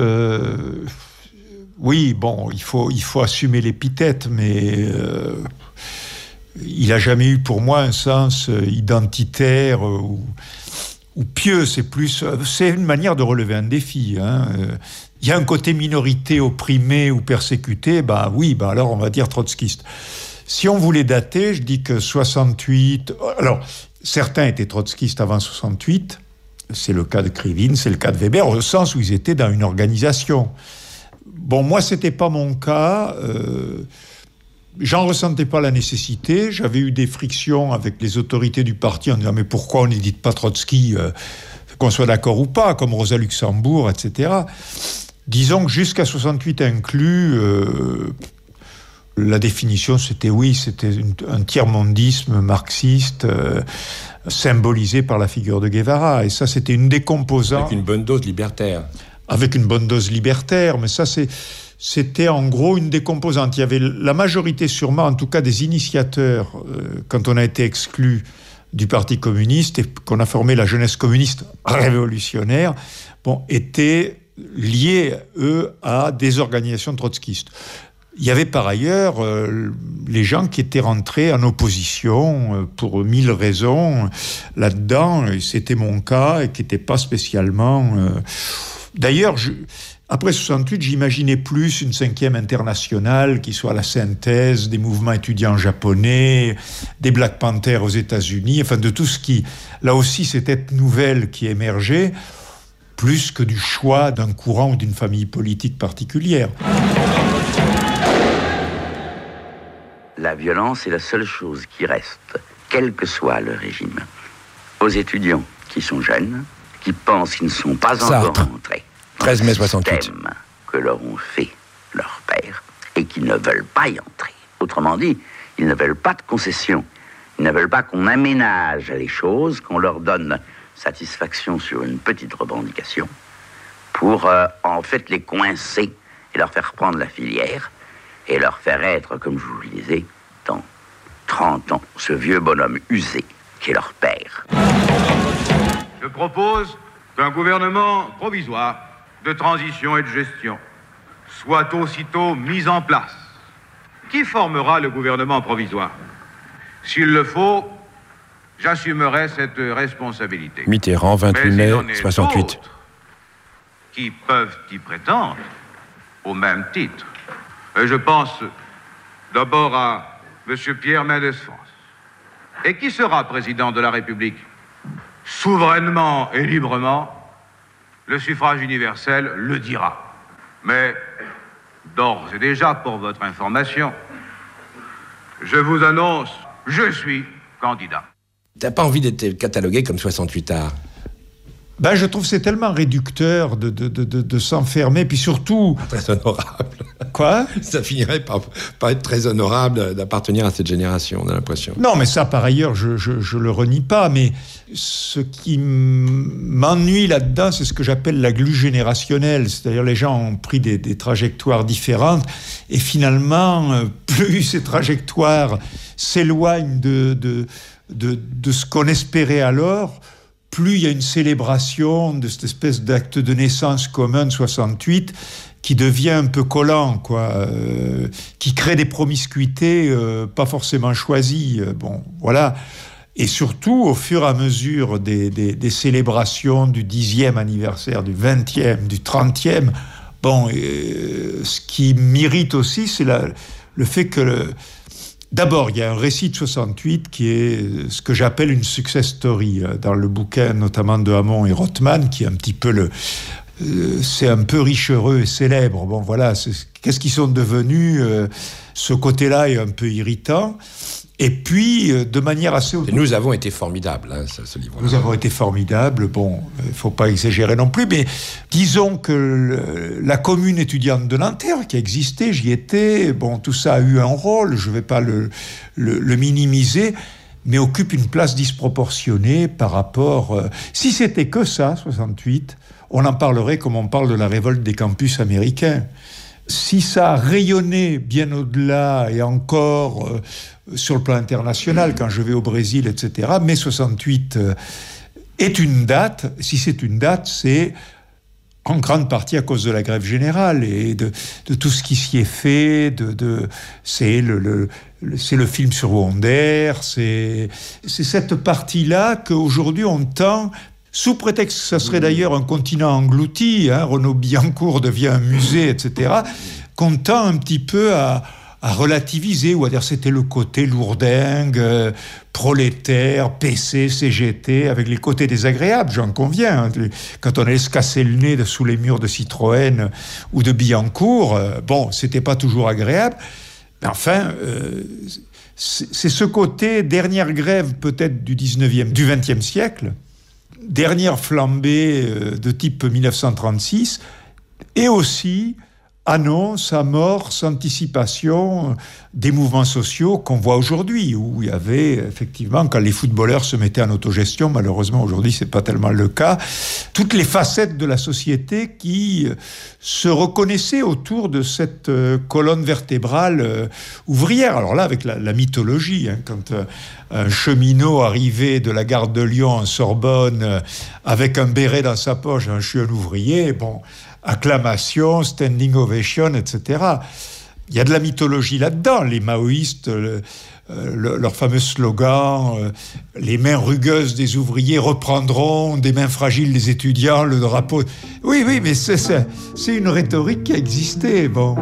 oui, il faut assumer l'épithète, mais il n'a jamais eu pour moi un sens identitaire ou pieux. C'est une manière de relever un défi. Il y a un côté minorité opprimée ou persécutée, alors on va dire trotskiste. Si on voulait dater, je dis que 68... Alors, certains étaient trotskistes avant 68, c'est le cas de Krivine, c'est le cas de Weber, au sens où ils étaient dans une organisation. Moi, c'était pas mon cas. J'en ressentais pas la nécessité. J'avais eu des frictions avec les autorités du parti en disant mais pourquoi on n'édite pas Trotsky, qu'on soit d'accord ou pas, comme Rosa Luxembourg, etc. Disons que jusqu'à 68 inclus, la définition c'était un tiers-mondisme marxiste symbolisé par la figure de Guevara. Et ça, c'était une des composantes. Avec une bonne dose libertaire. Avec une bonne dose libertaire, mais ça, c'était en gros une des composantes. Il y avait la majorité, sûrement, en tout cas des initiateurs, quand on a été exclu du Parti communiste et qu'on a formé la jeunesse communiste révolutionnaire, étaient liés, eux, à des organisations trotskistes. Il y avait par ailleurs les gens qui étaient rentrés en opposition pour 1000 raisons là-dedans, et c'était mon cas, et qui n'étaient pas spécialement... D'ailleurs, après 68, j'imaginais plus une 5e internationale qui soit la synthèse des mouvements étudiants japonais, des Black Panthers aux États-Unis, enfin de tout ce qui... Là aussi, c'était cette nouvelle qui émergeait, plus que du choix d'un courant ou d'une famille politique particulière. La violence est la seule chose qui reste, quel que soit le régime. Aux étudiants qui sont jeunes, qui pensent qu'ils ne sont pas encore entrés 13 mai 68. Que leur ont fait leurs pères et qui ne veulent pas y entrer. Autrement dit, ils ne veulent pas de concessions. Ils ne veulent pas qu'on aménage les choses, qu'on leur donne satisfaction sur une petite revendication pour en fait les coincer et leur faire prendre la filière et leur faire être, comme je vous le disais, dans 30 ans, ce vieux bonhomme usé qui est leur père. Je propose qu'un gouvernement provisoire de transition et de gestion soit aussitôt mis en place. Qui formera le gouvernement provisoire? S'il le faut, j'assumerai cette responsabilité. Mitterrand, 28 mai 68. Qui peuvent y prétendre au même titre. Et je pense d'abord à M. Pierre Mendès France. Et qui sera président de la République? Souverainement et librement, le suffrage universel le dira. Mais, d'ores et déjà, pour votre information, je vous annonce, je suis candidat. T'as pas envie d'être catalogué comme 68ard? Ben, je trouve que c'est tellement réducteur de s'enfermer, puis surtout... Très honorable. Quoi? Ça finirait par être très honorable d'appartenir à cette génération, on a l'impression. Non, mais ça, par ailleurs, je le renie pas, mais ce qui m'ennuie là-dedans, c'est ce que j'appelle la glu générationnelle, c'est-à-dire les gens ont pris des trajectoires différentes, et finalement, plus ces trajectoires s'éloignent de ce qu'on espérait alors, plus il y a une célébration de cette espèce d'acte de naissance commun de 68 qui devient un peu collant, quoi, qui crée des promiscuités pas forcément choisies. Bon, voilà. Et surtout, au fur et à mesure des célébrations du 10e anniversaire, du 20e, du 30e, bon, ce qui m'irrite aussi, c'est le fait que... D'abord, il y a un récit de 68 qui est ce que j'appelle une success story, dans le bouquin notamment de Hamon et Rothman, qui est un petit peu c'est un peu richereux et célèbre. Bon, voilà, qu'est-ce qu'ils sont devenus? Ce côté-là est un peu irritant. Et puis, de manière assez... Nous avons été formidables, hein, ce livre-là. Nous avons été formidables. Bon, il ne faut pas exagérer non plus, mais disons que la commune étudiante de Nanterre qui a existé, j'y étais, bon, tout ça a eu un rôle, je ne vais pas le minimiser, mais occupe une place disproportionnée par rapport... si c'était que ça, 68, on en parlerait comme on parle de la révolte des campus américains. Si ça a rayonné bien au-delà et encore sur le plan international, quand je vais au Brésil, etc., mai 68 est une date. Si c'est une date, c'est en grande partie à cause de la grève générale et de tout ce qui s'y est fait. C'est le film sur Wonder, c'est cette partie-là qu'aujourd'hui on tend... Sous prétexte que ça serait d'ailleurs un continent englouti, hein, Renaud Billancourt devient un musée, etc., qu'on tend un petit peu à relativiser, ou à dire c'était le côté lourdingue, prolétaire, PC, CGT, avec les côtés désagréables, j'en conviens. Hein, quand on allait se casser le nez sous les murs de Citroën ou de Billancourt, bon, c'était pas toujours agréable, mais enfin... c'est ce côté dernière grève peut-être du 20e siècle, dernière flambée de type 1936, et aussi annonce, amorce, anticipation des mouvements sociaux qu'on voit aujourd'hui, où il y avait effectivement, quand les footballeurs se mettaient en autogestion, malheureusement aujourd'hui c'est pas tellement le cas, toutes les facettes de la société qui se reconnaissaient autour de cette colonne vertébrale ouvrière. Alors là, avec la mythologie, hein, quand un cheminot arrivait de la gare de Lyon en Sorbonne avec un béret dans sa poche, je suis un ouvrier, bon... acclamation, standing ovation, etc. Il y a de la mythologie là-dedans. Les maoïstes, leur fameux slogan, les mains rugueuses des ouvriers reprendront des mains fragiles des étudiants le drapeau. Oui, mais c'est une rhétorique qui a existé. Bon.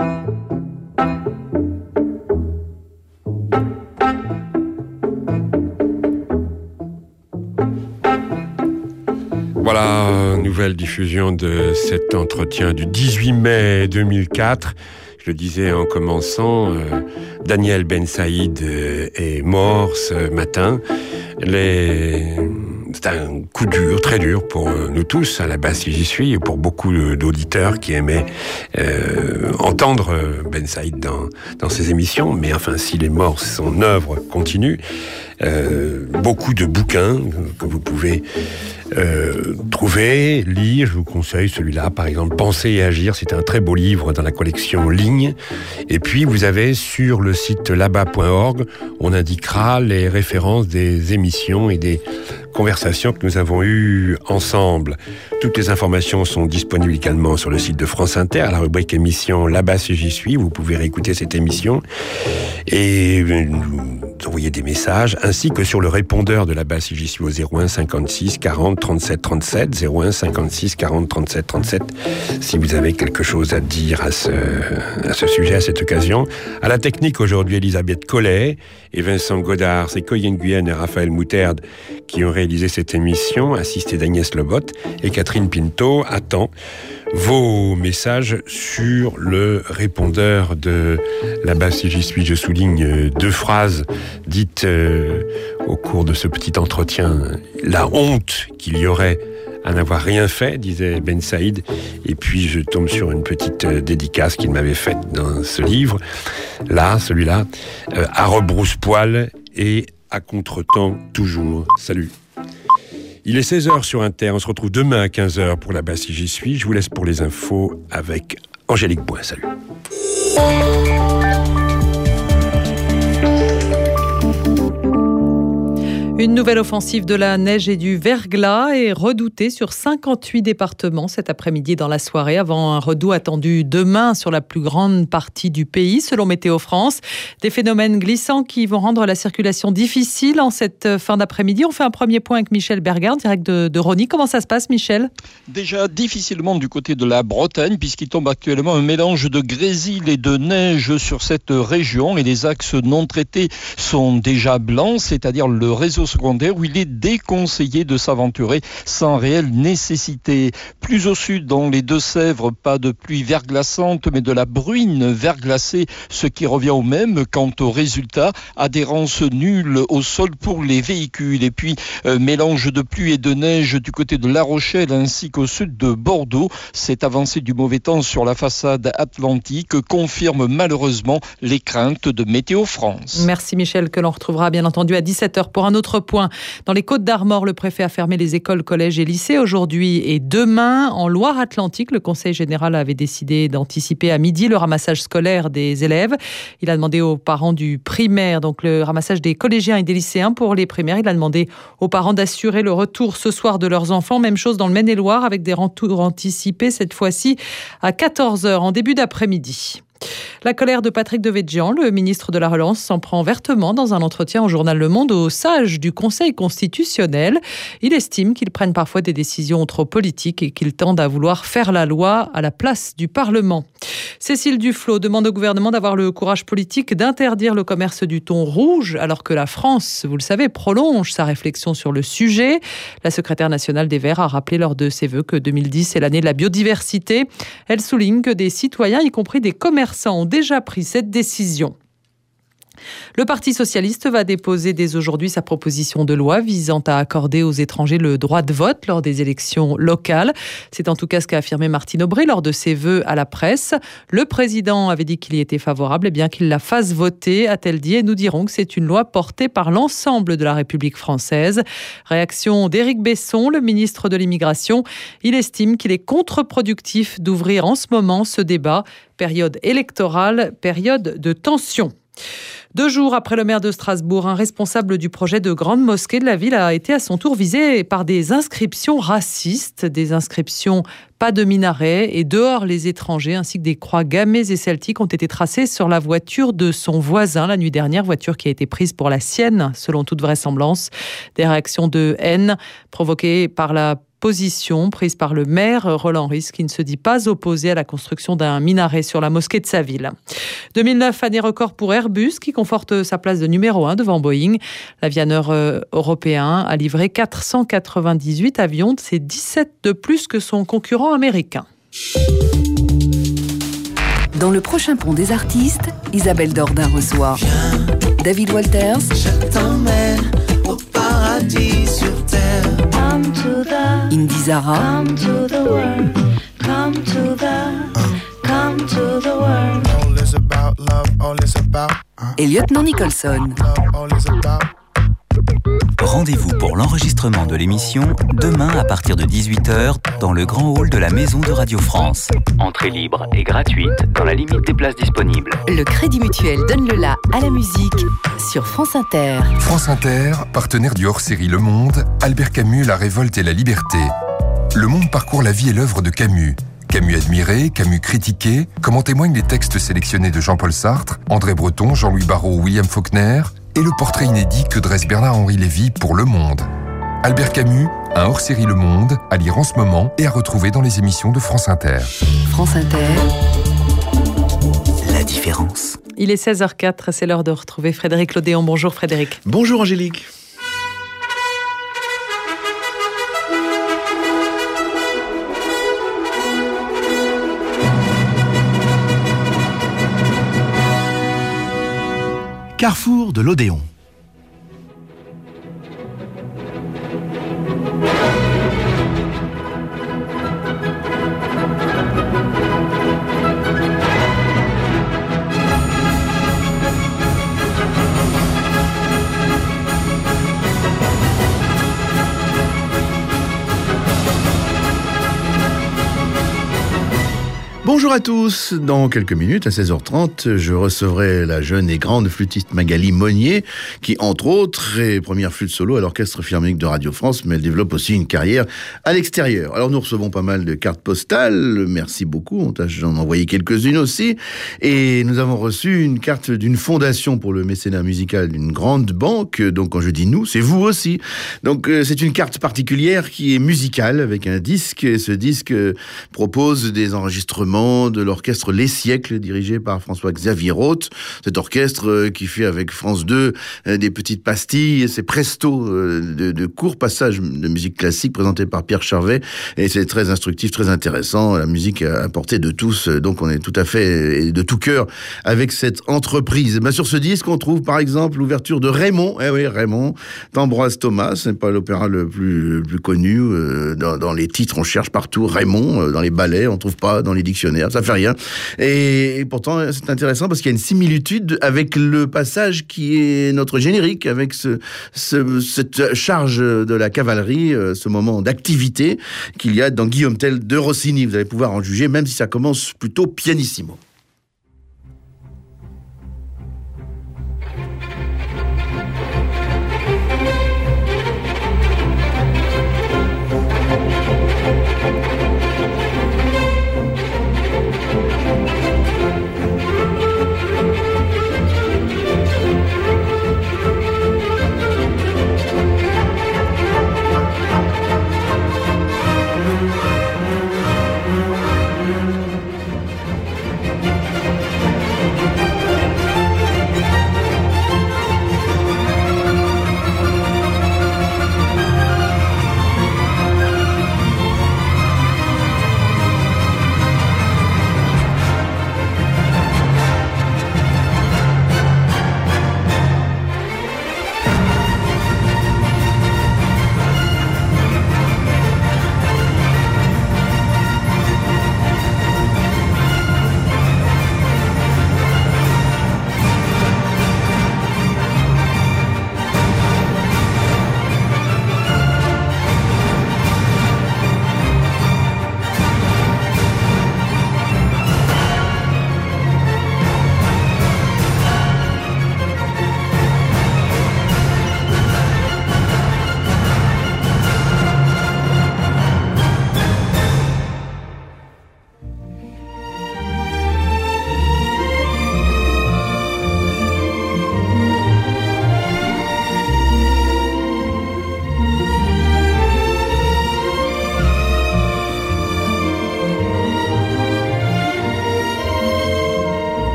Voilà, nouvelle diffusion de cet entretien du 18 mai 2004. Je le disais en commençant, Daniel Ben Saïd est mort ce matin. C'est un coup dur, très dur pour nous tous, à la base si j'y suis, et pour beaucoup d'auditeurs qui aimaient entendre Ben Saïd dans ses émissions. Mais enfin, s'il est mort, son œuvre continue. Beaucoup de bouquins que vous pouvez trouver, lire. Je vous conseille celui-là, par exemple, Penser et agir. C'est un très beau livre dans la collection Ligne. Et puis, vous avez sur le site là-bas.org, on indiquera les références des émissions et des conversations que nous avons eues ensemble. Toutes les informations sont disponibles également sur le site de France Inter, à la rubrique émission Là-bas si j'y suis. Vous pouvez réécouter cette émission et nous envoyer des messages, ainsi que sur le répondeur de Là-bas si j'y suis au 01 56 40 37 37, 01 56 40 37 37, si vous avez quelque chose à dire à ce sujet, à cette occasion. À la technique aujourd'hui, Elisabeth Collet et Vincent Godard, c'est Coyen Guyenne et Raphaël Mouterde qui ont réalisé cette émission, assisté d'Agnès Lebot, et Catherine Pinto attend vos messages sur le répondeur de Là-bas si j'y suis. Je souligne 2 phrases dites au cours de ce petit entretien. La honte qu'il y aurait à n'avoir rien fait, disait Ben Saïd. Et puis je tombe sur une petite dédicace qu'il m'avait faite dans ce livre. Là, celui-là, à rebrousse-poil et à contre-temps toujours. Salut. Il est 16h sur Inter. On se retrouve demain à 15h pour Là-bas si j'y suis. Je vous laisse pour les infos avec Angélique Boin. Salut. Une nouvelle offensive de la neige et du verglas est redoutée sur 58 départements cet après-midi dans la soirée, avant un redout attendu demain sur la plus grande partie du pays, selon Météo France. Des phénomènes glissants qui vont rendre la circulation difficile en cette fin d'après-midi. On fait un premier point avec Michel Berger, direct de Rosny. Comment ça se passe, Michel ? Déjà difficilement du côté de la Bretagne, puisqu'il tombe actuellement un mélange de grésil et de neige sur cette région, et les axes non traités sont déjà blancs, c'est-à-dire le réseau secondaire où il est déconseillé de s'aventurer sans réelle nécessité. Plus au sud, dans les Deux-Sèvres, pas de pluie verglaçante, mais de la bruine verglacée, ce qui revient au même quant au résultat. Adhérence nulle au sol pour les véhicules. Et puis, mélange de pluie et de neige du côté de La Rochelle ainsi qu'au sud de Bordeaux. Cette avancée du mauvais temps sur la façade atlantique confirme malheureusement les craintes de Météo France. Merci Michel, que l'on retrouvera bien entendu à 17h pour un autre point. Dans les Côtes-d'Armor, le préfet a fermé les écoles, collèges et lycées aujourd'hui et demain. En Loire-Atlantique, le Conseil général avait décidé d'anticiper à midi le ramassage scolaire des élèves. Il a demandé aux parents du primaire, donc le ramassage des collégiens et des lycéens pour les primaires. Il a demandé aux parents d'assurer le retour ce soir de leurs enfants. Même chose dans le Maine-et-Loire avec des retours anticipés cette fois-ci à 14h en début d'après-midi. La colère de Patrick Devedjian, le ministre de la Relance, s'en prend vertement dans un entretien au journal Le Monde aux sages du Conseil constitutionnel. Il estime qu'ils prennent parfois des décisions trop politiques et qu'ils tendent à vouloir faire la loi à la place du Parlement. Cécile Duflot demande au gouvernement d'avoir le courage politique d'interdire le commerce du thon rouge, alors que la France, vous le savez, prolonge sa réflexion sur le sujet. La secrétaire nationale des Verts a rappelé lors de ses vœux que 2010 est l'année de la biodiversité. Elle souligne que des citoyens, y compris des commerçants, ont déjà pris cette décision. Le Parti socialiste va déposer dès aujourd'hui sa proposition de loi visant à accorder aux étrangers le droit de vote lors des élections locales. C'est en tout cas ce qu'a affirmé Martine Aubry lors de ses vœux à la presse. Le président avait dit qu'il y était favorable et bien qu'il la fasse voter, a-t-elle dit, et nous dirons que c'est une loi portée par l'ensemble de la République française. Réaction d'Éric Besson, le ministre de l'Immigration. Il estime qu'il est contre-productif d'ouvrir en ce moment ce débat. Période électorale, période de tension. 2 jours après le maire de Strasbourg, un responsable du projet de grande mosquée de la ville a été à son tour visé par des inscriptions racistes, des inscriptions pas de minaret et dehors les étrangers, ainsi que des croix gammées et celtiques ont été tracées sur la voiture de son voisin la nuit dernière, voiture qui a été prise pour la sienne, selon toute vraisemblance. Des réactions de haine provoquées par la position prise par le maire Roland Ries, qui ne se dit pas opposé à la construction d'un minaret sur la mosquée de sa ville. 2009, année record pour Airbus, qui conforte sa place de numéro 1 devant Boeing. L'avionneur européen a livré 498 avions, c'est 17 de plus que son concurrent américain. Dans le prochain pont des artistes, Isabelle Dordain reçoit David Walters, Je t'emmène au paradis sur terre. Indy Zara, et Lieutenant Nicholson. Rendez-vous pour l'enregistrement de l'émission demain à partir de 18h dans le grand hall de la Maison de Radio France. Entrée libre et gratuite dans la limite des places disponibles. Le Crédit Mutuel donne le la à la musique sur France Inter. France Inter, partenaire du hors-série Le Monde, Albert Camus, La Révolte et la Liberté. Le Monde parcourt la vie et l'œuvre de Camus. Camus admiré, Camus critiqué, comme en témoignent les textes sélectionnés de Jean-Paul Sartre, André Breton, Jean-Louis Barrault, William Faulkner, et le portrait inédit que dresse Bernard-Henri Lévy pour Le Monde. Albert Camus, un hors-série Le Monde, à lire en ce moment et à retrouver dans les émissions de France Inter. France Inter. La différence. Il est 16h04, c'est l'heure de retrouver Frédéric Lodéon. Bonjour Frédéric. Bonjour Angélique. Carrefour de l'Odéon. Bonjour à tous, dans quelques minutes, à 16h30, je recevrai la jeune et grande flûtiste Magali Monnier, qui, entre autres, est première flûte solo à l'Orchestre Philharmonique de Radio France, mais elle développe aussi une carrière à l'extérieur. Alors nous recevons pas mal de cartes postales, merci beaucoup, on tâche d'en envoyer quelques-unes aussi, et nous avons reçu une carte d'une fondation pour le mécénat musical d'une grande banque, donc quand je dis nous, c'est vous aussi. Donc c'est une carte particulière qui est musicale, avec un disque, et ce disque propose des enregistrements de l'orchestre Les Siècles, dirigé par François-Xavier Roth. Cet orchestre qui fait avec France 2 des petites pastilles, c'est presto de courts passages de musique classique présentés par Pierre Charvet. Et c'est très instructif, très intéressant. La musique à portée de tous. Donc on est tout à fait de tout cœur avec cette entreprise. Sur ce disque, on trouve par exemple l'ouverture de Raymond. Eh oui, Raymond, d'Ambroise Thomas. C'est pas l'opéra le plus connu. Dans les titres, on cherche partout Raymond. Dans les ballets, on trouve pas dans les dictionnaires. Ça fait rien. Et pourtant, c'est intéressant parce qu'il y a une similitude avec le passage qui est notre générique, avec cette charge de la cavalerie, ce moment d'activité qu'il y a dans Guillaume Tell de Rossini. Vous allez pouvoir en juger, même si ça commence plutôt pianissimo.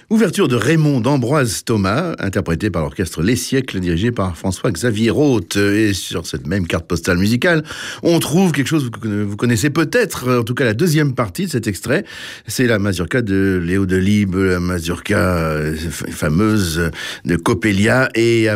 Ouverture de Raymond d'Ambroise Thomas, interprété par l'orchestre Les Siècles, dirigé par François-Xavier Roth. Et sur cette même carte postale musicale, on trouve quelque chose que vous connaissez peut-être, en tout cas la deuxième partie de cet extrait. C'est la mazurka de Léo Delibes, la mazurka fameuse de Coppelia, et